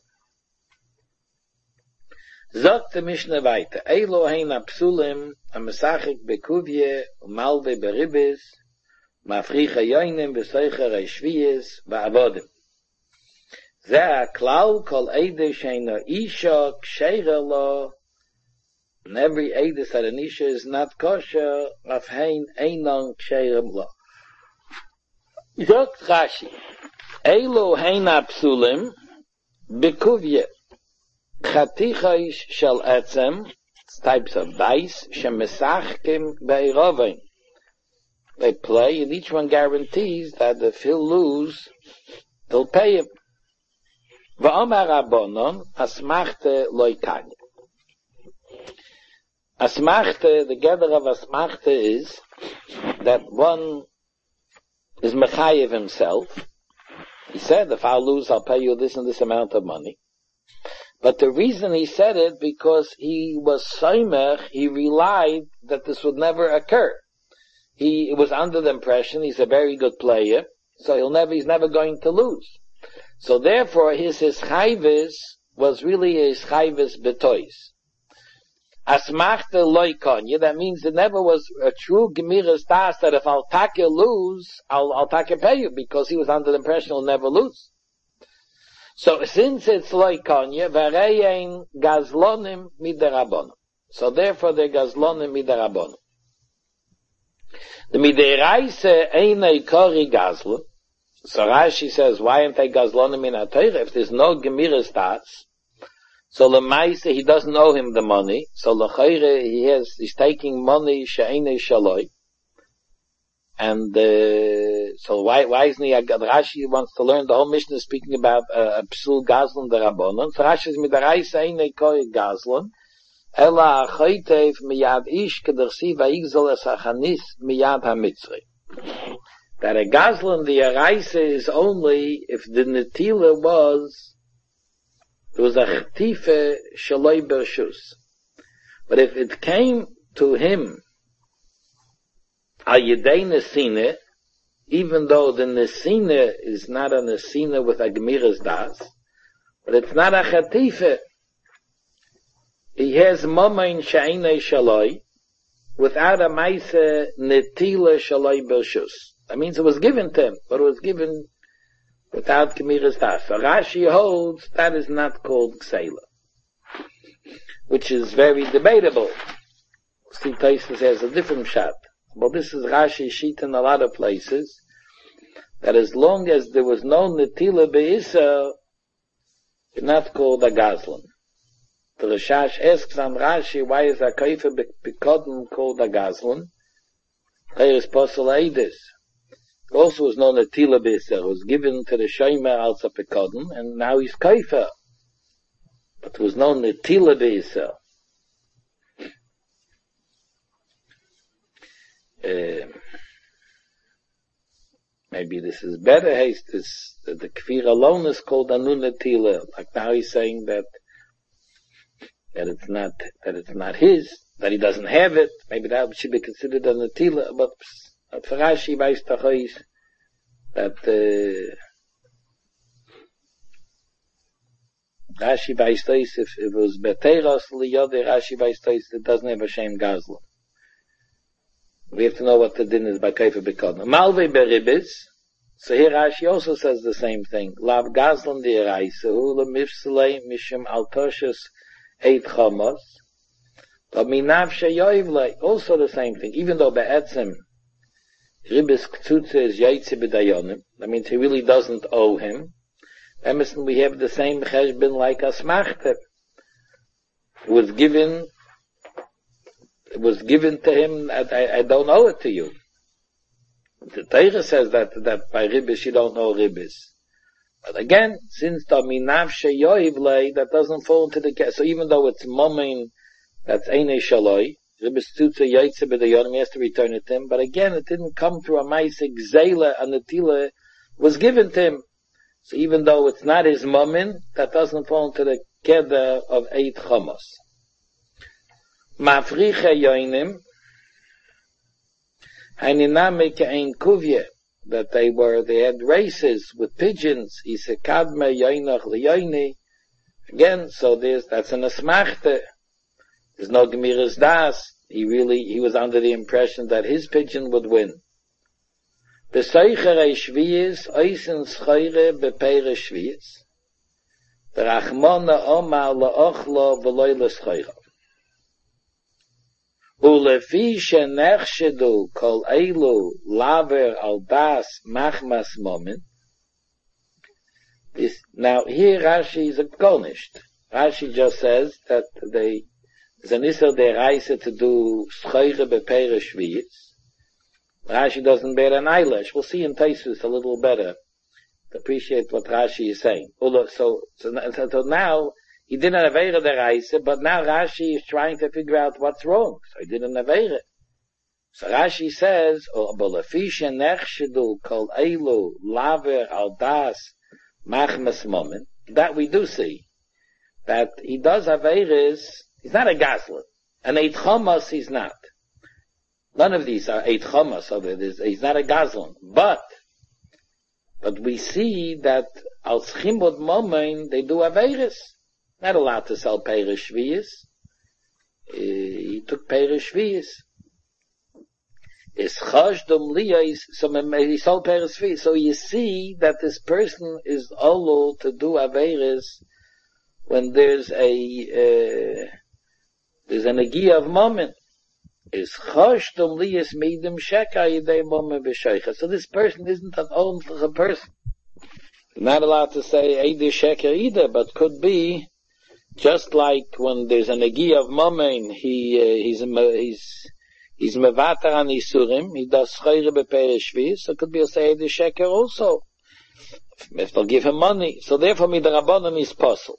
Zog the Mishnah weiter. Eilo Heina Psulim Amesachik Bekuvye Umalve Beribis Mafricha Yoinim V'soicha Reishviyes V'avodim. זה הכלל כל עדה שאינו אישה כשר לו, and every עדה that an isha is not kosher, אף הן אינן כשרים לו. זאת רש"י. Elo heina psulim bekuvye chatichais shel etzem, types of dice, shemesachkim be'irovein. They play, and each one guarantees that if he'll lose, they'll pay him. V'omar Rabbanon, asmachte loikanya. Asmachte, the gather of asmachte is that one is mechayev himself. He said, if I'll lose, I'll pay you this and this amount of money. But the reason he said it, because he was soimech, he relied that this would never occur. He was under the impression he's a very good player, so he's never going to lose. So therefore his chayvis was really his chayvis betois. Asmachte loikonya, that means it never was a true gemiras das that if I'll take you lose, I'll take you pay you, because he was under the impression he'll never lose. So since it's loikonya, vareyein gazlonim midarabonim. So therefore they're gazlonim midarabonim. The midiraise einay kori gazlon. So Rashi says, why aren't they gazlonim in HaTorah? If there's no gemiras das, so Lemaise, he doesn't owe him the money. So L'chayre, he's taking money she'enei shaloi. And, so why isn't he, Rashi wants to learn, the whole Mishnah is speaking about, psul gazlon derabonon. So Rashi is midaraise einei kori gazlon. Ela achoitev miyad ish kedersi va'igzol es hachanis miyad hamitzri. That a gazlan, the araisa, is only if the netila there was a chtife shaloi bershus. But if it came to him al yedei nesine, even though the nesine is not a nesine with a gemiras das, but it's not a chtife, he has momain sha'inei shaloi without a maise netila shaloi bershus. That means it was given to him, but it was given without gemiras das. So Rashi holds that is not called ksela, which is very debatable. See, Taisus has a different shot. But this is Rashi's sheet in a lot of places, that as long as there was no netila be'isa, it's not called a gazlan. The Rashash asks on Rashi, why is a kaifa bekodem called a gazlan? There is posel eidis. Also was no netila be'isa. It was given to the shomer als a pekodem, and now he's kaifa. But there was no netila be'isa. Maybe this is better. The kfir alone is called anu netila. Like now he's saying that it's not his, that he doesn't have it. Maybe that should be considered a netila. But for Rashi, weiß doch is that Rashi weiß doch if it was beteros liyode, Rashi weiß doch it doesn't have a shame gazlan. We have to know what the din is by kaifa bekodem. Malvei beribis. So here Rashi also says the same thing. Lav gazlan di eraisa hu lemifselei mishum altoshes eit chamos. But minav sheyoivlei, also the same thing. Even though be'etzim ribis ktsutze is yaitze b'dayonim, that means he really doesn't owe him. Emerson, we have the same cheshbon like asmachte. It was given to him, I don't owe it to you. The Torah says that by ribis you don't owe ribis. But again, since the minav sheyoivlei, that doesn't fall into the case. So even though it's momin, that's einei shaloi, ribis tutze yaitze b'dayonim, he has to return it to him. But again, it didn't come through a maisik zela, a netila was given to him. So even though it's not his momin, that doesn't fall into the keder of eit chamos. Mafriche yoinim, haniname ke'ein kuvye, that they had races with pigeons, isekadme yoinach liyoini. Again, so that's an asmachte. There's no gemiras das. He was under the impression that his pigeon would win. Besoichere shviyis, oisen schoire bepeire shviyis. Berachmona oma la'ochlo v'loi l'schoire. Ulefi shenechshedu kol eilu laver al das machmas momin. Now here Rashi is acknowledged. Rashi just says that there's an Isser deraisa to do Schoiche bePeire Shviyis. Rashi doesn't bear an eyelash. We'll see in Taisus a little better to appreciate what Rashi is saying. So now, he didn't have Aveira deraisa, but now Rashi is trying to figure out what's wrong. So he didn't have Aveira. So Rashi says, Bolafisha nechshedu kol elu laver al das machmas moment. That we do see. That he does Aveiris, he's not a Gazlan. An Eit Chomas he's not. None of these are Eit Chomas, so he's not a Gazlan. But we see that al Chimod Momen, they do Aveiris. Not allowed to sell Peirish Shviyis. He took Peirish Shviyis. Is Chashdom Liyais, so he sold Peirish Shviyis. So you see that this person is olo to do Aveiris when there's an Agia of Moment. Is Chashdom Liyais Meidim Sheka Yidei Moment B'Sheicha. So this person isn't an own person. Not allowed to say Eidei Sheker either, but could be just like when there's an Agia of Moment, he's mevater an Isurim, he does Schoire bePeire Shviyis, so it could be a say Eidei Sheker also. If they'll give him money. So therefore, Midrabanan is possible.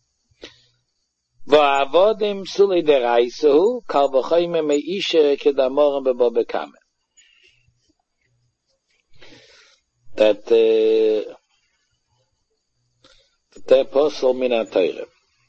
Va'avodim sulei deraisahu, kal v'choyme me'ishe kedamorim bebo bekame. That the apostle min ha-Torah.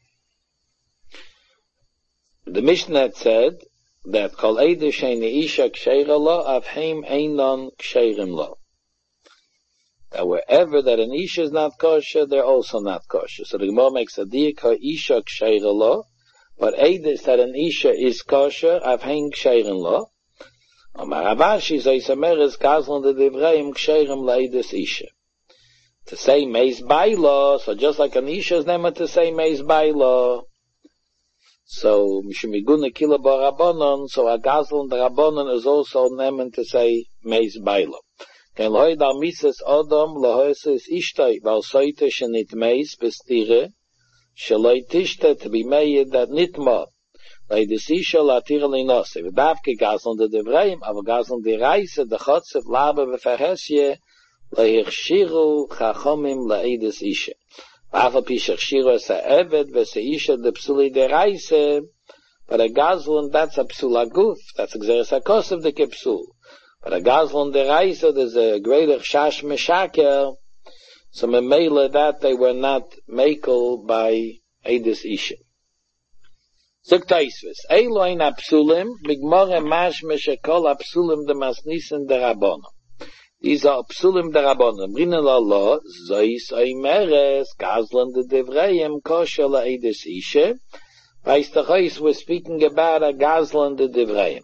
The Mishnah said that kol eidei she'ni isha ksheira lo, avheim einon ksherim lo. That wherever that an isha is not kosher, they're also not kosher. So the Gemara makes a diak ha isha ksheira lo, but eidis that an isha is kosher, avheim ksherim lo. Amar Ravashi zoisameres gazlan de divreim ksherim leidis isha. To say meis bailo, so just like an isha is never to say meis bailo. So mishumiguna kila barabonon, so a gazlan de rabonon is also never to say meis bailo. Ken loy dal mises Adam lohoises ishtay val soite shenit meis bestire shaloi tishte to be made that nitma like the isha latira linose v'davke gazlan de devreim aber gazlan de reise de chotzev labe v'ferhesye lehirshiru chachomim leidis isha v'afal pi shershiru es ha'eved v'se isha de psuli de reise but a gazlan that's a psula guf that's a gzeres ha'kosev de kepsul. But a gazlan de reise, there's a greater shash meshaker, so memela that they were not makel by Eidis Isha. Zog Taisvis, Eiloin apsulim, migmore mash meshekol apsulim de masnisen de rabona. These are apsulim de rabona. Brinel Allah, zois oimeres, gazlan de devreim, kosher la Eidis Isha. Vaistachais, we're speaking about a gazlan de devreim.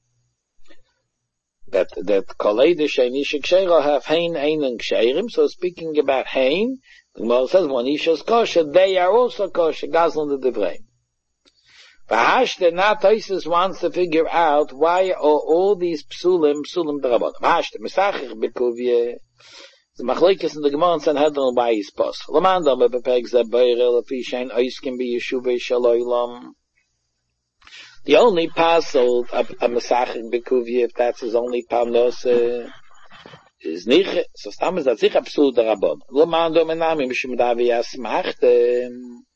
That kolei de shenisha ksheira have hein einen ksherim. So speaking about hein, the Gemara says when isha is kosher, they are also kosher. Gazlan de devreim. V'hashte now Tosfos wants to figure out why are all these psulim d'rabbanan. V'hashte mesachich bekuvye. The machlekes in the Gemara and Sanhedrin why is possible. L'mandam bepeg zebeirel lefi shein oiskim b'yeshuvei shaloilam. The only parcel a Mesachik Bekuvye, if that's his only parnos, is niche. So stam is that sich absurd der Rabbon. Lo mando menami mishum davi asmachte.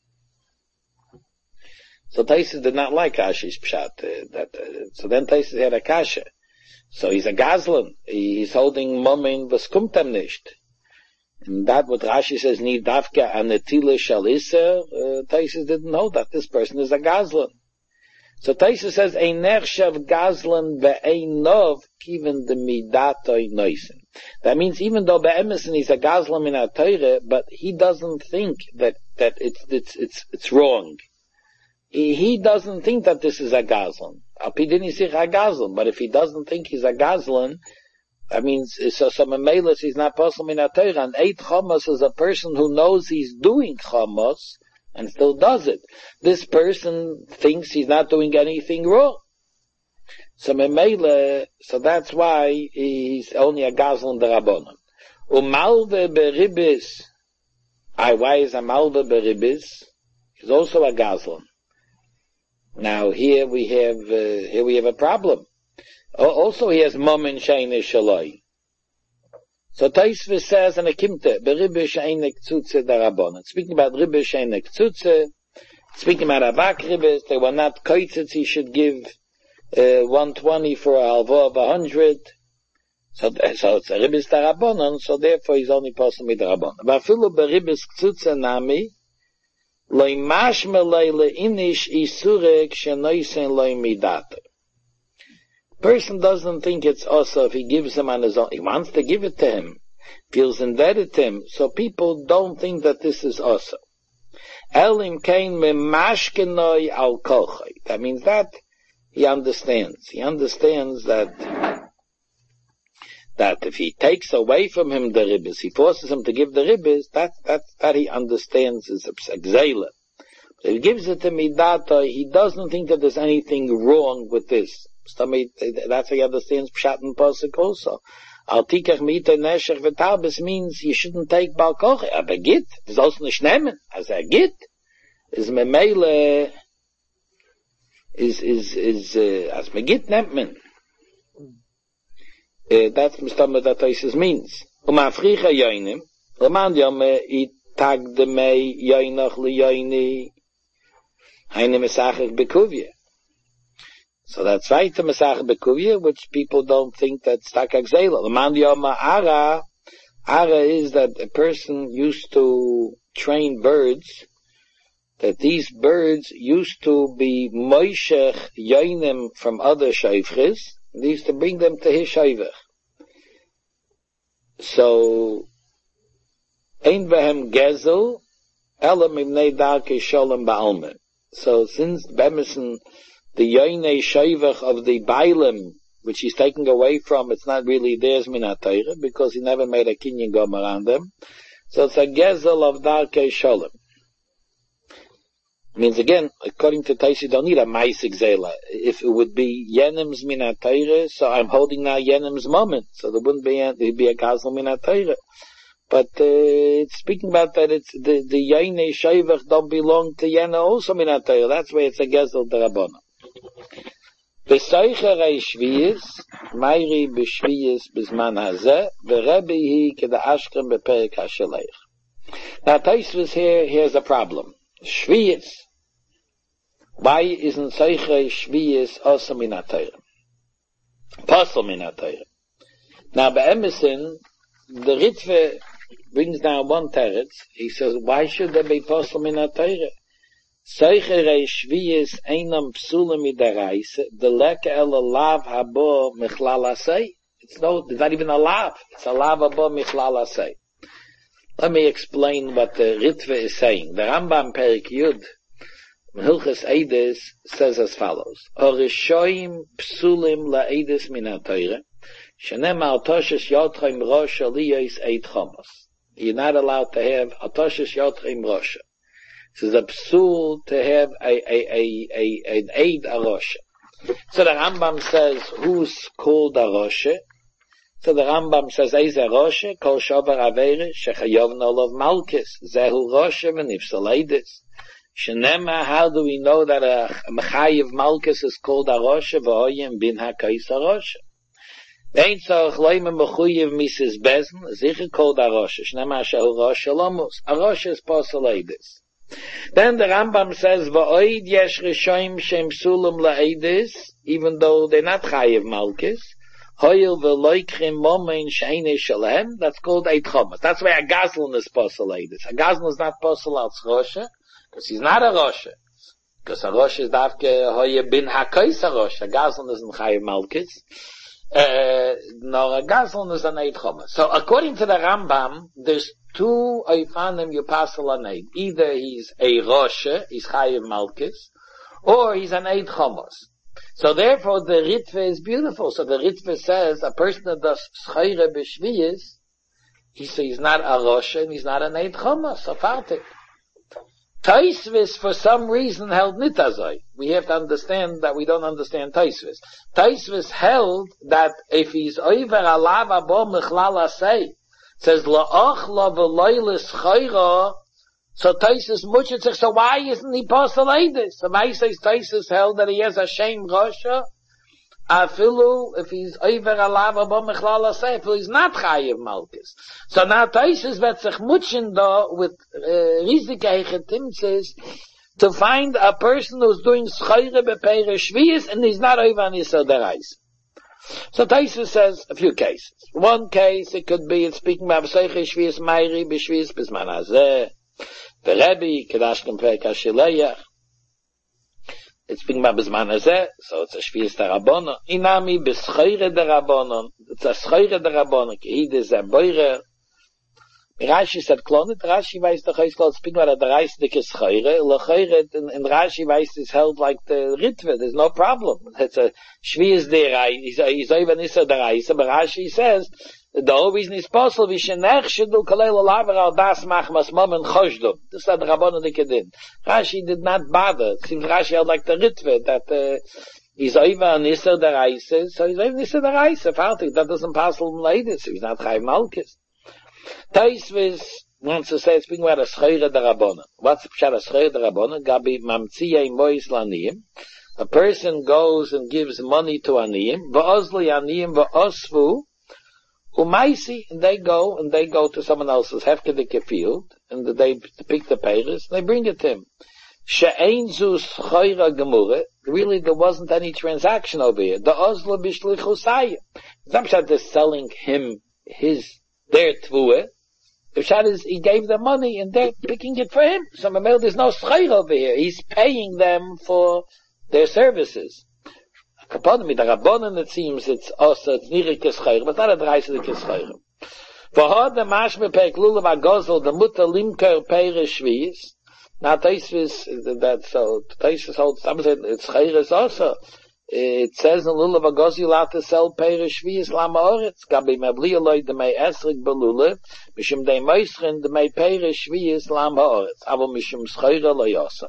So Taisus did not like Kashi's pshat. So then Taisus had a kasha. So he's a gazlan. He's holding momin v'skumtem nisht. And that what Rashi says need davka anetile shalisa. Taisus didn't know that this person is a gazlan. So Taisus says, ein nershav gazlan ve'einov kiven de midatoi noisen. That means even though be'emesin is a gazlan in ha-Torah, but he doesn't think that it's wrong. He doesn't think that this is a gazlan. Apidini sich a gazlan, but if he doesn't think he's a gazlan, that means so memelis he's not possible in ha-Torah. And Eit Chamos is a person who knows he's doing Chamos, and still does it. This person thinks he's not doing anything wrong. So that's why he's only a gazlan de rabbanon. Umalve beribis Why is a malva beribis? He's also a gazlan. Now here we have a problem. Also he has momen sheine shaloi. So Taisvis says in a kimte, beribis sheine ktsutze darabon. Speaking about ribis sheine ktsutze, speaking about avak ribis, they were not koitzitz, he should give 120 for a halva of 100. So it's a ribis darabonon, so therefore he's only possible with darabon. Vafilu beribis ktsutze nami, loy mashme leile inish isurek shenoisen loy midate. Person doesn't think it's also if he gives him on his own. He wants to give it to him, feels indebted to him. So people don't think that this is also. Elim kain me mashkenoi al kolchai. That means that he understands. He understands that if he takes away from him the ribbis, he forces him to give the ribbis, that he understands is exile. If he gives it to midata, he doesn't think that there's anything wrong with this. That's how he understands Pshat and Pasuk also. Al tikach mita neshech v'tabes means you shouldn't take bal koche. Aber git, das sollst du nicht nehmen. Also git, is memele, as me git nehmt man. That's Mr. that Isis means. Africha yoinim, Roman yome itag de mei yoinach li yoini, heine mesachach bekuvye. So that's right, the Masach Bekuvia, which people don't think that's Takak Zela. The Mandioma Ara is that a person used to train birds, that these birds used to be Moishech Yoinim from other Shaifres, they used to bring them to his Shaivach. So, Ein Behem Gezel, Elam Ibnei Darke Sholem Baalme. So since Bemison, the Yoinei Shaivach of the Bailim, which he's taking away from, it's not really theirs Minat Torah, because he never made a Kinyan Gomer on them. So it's a Gezel of Darkei Sholem. Means again, according to Taisi, you don't need a Maisik Zela. If it would be Yenim's Minat Torah, so I'm holding now Yenim's moment, so there wouldn't be a Gezel Minat Torah. But it's speaking about that it's the Yoinei Shaivach don't belong to Yena also Minat Torah. That's why it's a Gezel Darabona. Besoichere Shviyis, Mayri B'Shviyis B'Zman Hazeh, V'Rebbe Hi K'da Ashkem B'Perek HaShaleich. Now Taisvis here, here's a problem. Shviyis. Why isn't Soichere Shviyis also Minat Torah? Posel Minat Torah. Now Be'emesin, the Ritve brings down one teretz. He says, why should there be Posel Minat Torah? Soichere Shviyis einam psulim midaraisa, the leka el alav habo michlal asay. It's not even a lav. It's a lav habo michlal asay. Let me explain what the Ritve is saying. The Rambam Perik Yud, Hilchas Eides, says as follows. Orishoim psulim la'eides minat Torah, shenem al toshes yotchaim rosh aliyos eid chomos. You're not allowed to have a toshes yotchaim rosh. This is a psul to have an aid arosha. So the Rambam says, who's called arosha? So the Rambam says, Eiz arosha, kol shover avere, shechayovna olav malkis, zehu rosha v'nifsal eidis. Shenema, how do we know that a mechayiv malkis is called arosha, v'hoyim bin hakais arosha? Ein tzorach loime mechuyiv mises bezen, zicher called arosha, shenema shehu rosha lomus. Arosha is posel eidis. Then the Rambam says, "Va'oid yesh rishoim shem sulam la'edis," even though they're not chayiv malkis. Hoyil v'loikrim momein sheine shalem. That's called eid chomas. That's why a gazlan is posel edis. A gazlan is not posel als rosha, because he's not a rosha. Because a rosha is dafke hoye bin hakais a rosha. A gazlan isn't chayiv malkis. No, a gazlan is an eid chomas. So according to the Rambam, there's two oifanim you pasel an eid. Either he's a rosha, he's chayiv malkis, or he's an eid chomas. So therefore the Ritve is beautiful. So the Ritve says a person that does schayre b'shviyis, he's not a rosha and he's not an eid chomas. So fartik. Taisvis for some reason held nitazoi. We have to understand that we don't understand Taisvis. Taisvis held that if he's over alav abo michlal asay, says la'ach la v'loylis chayra So Taisus muchert sich, so why isn't he Posel Eidus? So why says Taisus held that he has a shame Rasha? Afilu, if he's over alav abom mechlal aseh, he's not chayiv malchus. So now Taisus wird sich mutschen da with Rizike Timtzes to find a person who's doing schoire bepeire shvius and he's not over on Yisrael derais. So Taisus says a few cases. One case, it could be, it's speaking about V'seiche shvius mayri b'shvius b'zman hazeh, v'rebi, kedashkem perek hashileyach. It's speaking about Bizman Hazeh, so it's a Shvius Darabonon. Inami B'schoire Darabonon. It's a Schoire Darabonon. Kehid is a Boirer. Rashi said Klonit. Rashi weiß doch, it's speaking about the Reisdike Schoire. Lechoire, in Rashi weiß it's held like the Ritve. There's no problem. It's a Shvius Derai. He's even Issa Derai. But Rashi says, the whole reason is possible, we should not do kalel alaver al das machmas mom and choshdom. This is the Rabbanon Dikadin. Rashi did not bother. It seems Rashi held like the Ritve, that he's over on Nisser the Reise, so he's over Nisser the Reise. That doesn't pass on ladies, so he's not Chayiv Malkis. Taisvis wants to say, speaking about a Schoire the Rabbanon. What's the Pshat of Schoire the Rabbanon? Gabi mamtziyei mois laniyim. A person goes and gives money to aniyim, va'ozli aniyim va'osvu, Umaisi, and they go to someone else's hefkedike field, and they pick the peiros, and they bring it to him. She'ein zu schoira gemure, really there wasn't any transaction over here. The ozla bishlichusayim. It's not that they're selling him their tvue. The shot is, he gave them money, and they're picking it for him. So there's no schoira over here. He's paying them for their services. Upon me, the Rabbanon, it seems, it's also, it's niri kischoyer, but not a dreise de kischoyer. For her, the mashme pek lulav agozel, the mutter limker peire shviz. Now, Taisus, Taisus holds, some say, it's choyer also. It says in lulav agozel, you'll have to sell peire shviz lama oretz. Gabi mebli aloi de mei esrik belulav, mishim de meischen de mei peire shviz lama oretz. Avo mishim schoyer lo yosa.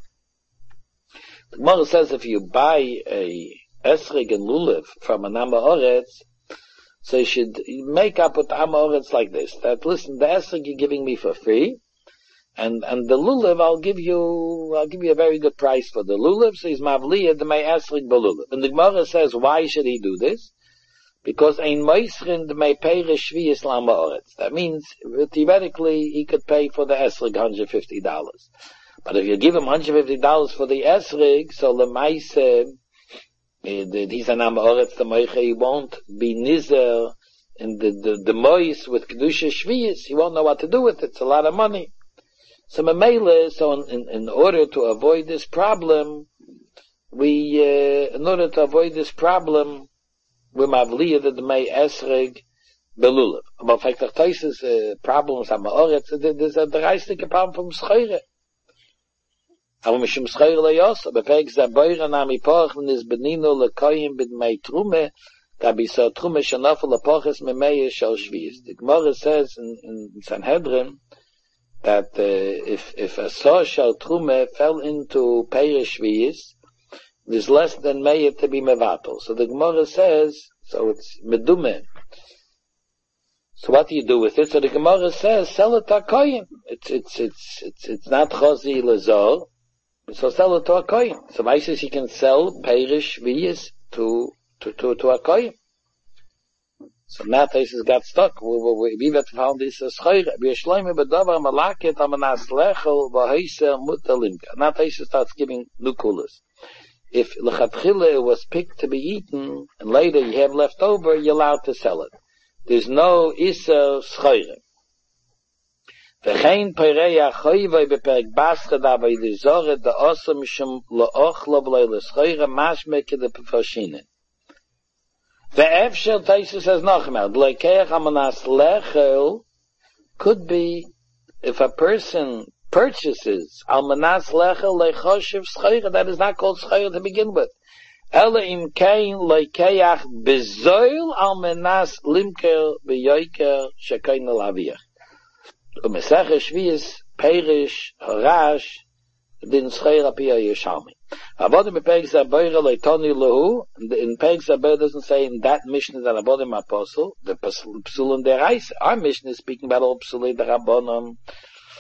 The Gemara says if you buy a Esrig and Lulav from an Amma Oretz, so you should make up with Amma Oretz like this, that listen, the Esrig you're giving me for free, and the Lulav I'll give you a very good price for the Lulav, so he's Mavliya the May Esrig Belulav. And the Gemara says, why should he do this? Because ein Meisrin the May pay Shvius Lama Oretz. That means, theoretically, he could pay for the Esrig $150. But if you give him $150 for the Esrig, so the Meise, he's an Am Oretz, the Moiche, he won't be nizer in the mois with Kedusha Shviyas, he won't know what to do with it, it's a lot of money. So in order to avoid this problem, we mavliya the May Esrig Belulav. But Fekhtach Taisus problems Am Oretz, there's a dreistige problem from Schoire. Aber mishum schoir leyosa, bepeg zaboira nami poch, when is benino lekoyim bid mei trume, gabi so trume shanofu lepoches memeye shal shvius. The Gemara says in Sanhedrin, that if a so shal trume fell into peir shvius, there's less than meye to be mevatel. So the Gemara says, so it's medume. So what do you do with it? So the Gemara says, sell it to a koyin. It's not chosi lezor, so sell it to a koyin. So why says he can sell peirish viyas to a koyin? So now Taisus got stuck. We found this schoire. We shloime bedavar malaket amanas lechel v'heiser mutalimka. Now Taisus starts giving nukulas. If lechatchila it was picked to be eaten, and later you have left over, you're allowed to sell it. There's no iser schoire. V'chein peirei achoyvei beperek bascha davai dizore da osa mishum lo'ochlo v'loi l'schoire mashme kede pefashine. Ve'efshel Taisus says nochmal, d'leikeach amanas lechel could be if a person purchases almanas lechel lechoshev schoire, that is not called schoire to begin with. Ela im kein leikeach bezoil almanas limker beyoiker shekein laviach. Umesache shvius peirish harash din schoire pia yeshalmi. Avodim bepeg zaboira leitoni lehu. In peg zaboira doesn't say in that Mishnah that avodim apostle, the psulun derais. Our Mishnah is speaking about all psulei the rabbonim.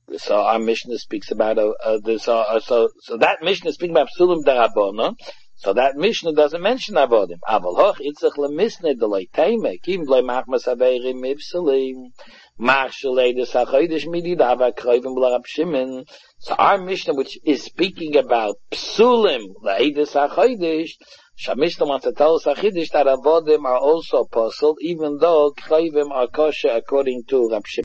So our Mishnah speaks about so that Mishnah speaks about Psulim Darabonon. So that Mishnah doesn't mention Avodim. Aval hoch itzach lemisne delay teime kim delay machmas aveirim mipsulim mach shalei desachoidish mididava kroivim l'Rab Shimon. So our Mishnah, which is speaking about Psulim leidus hachoidish, Mishnah wants to tell us Achidish that Avodim are also puzzled, even though kroivim are kosher according to Rab Shimon.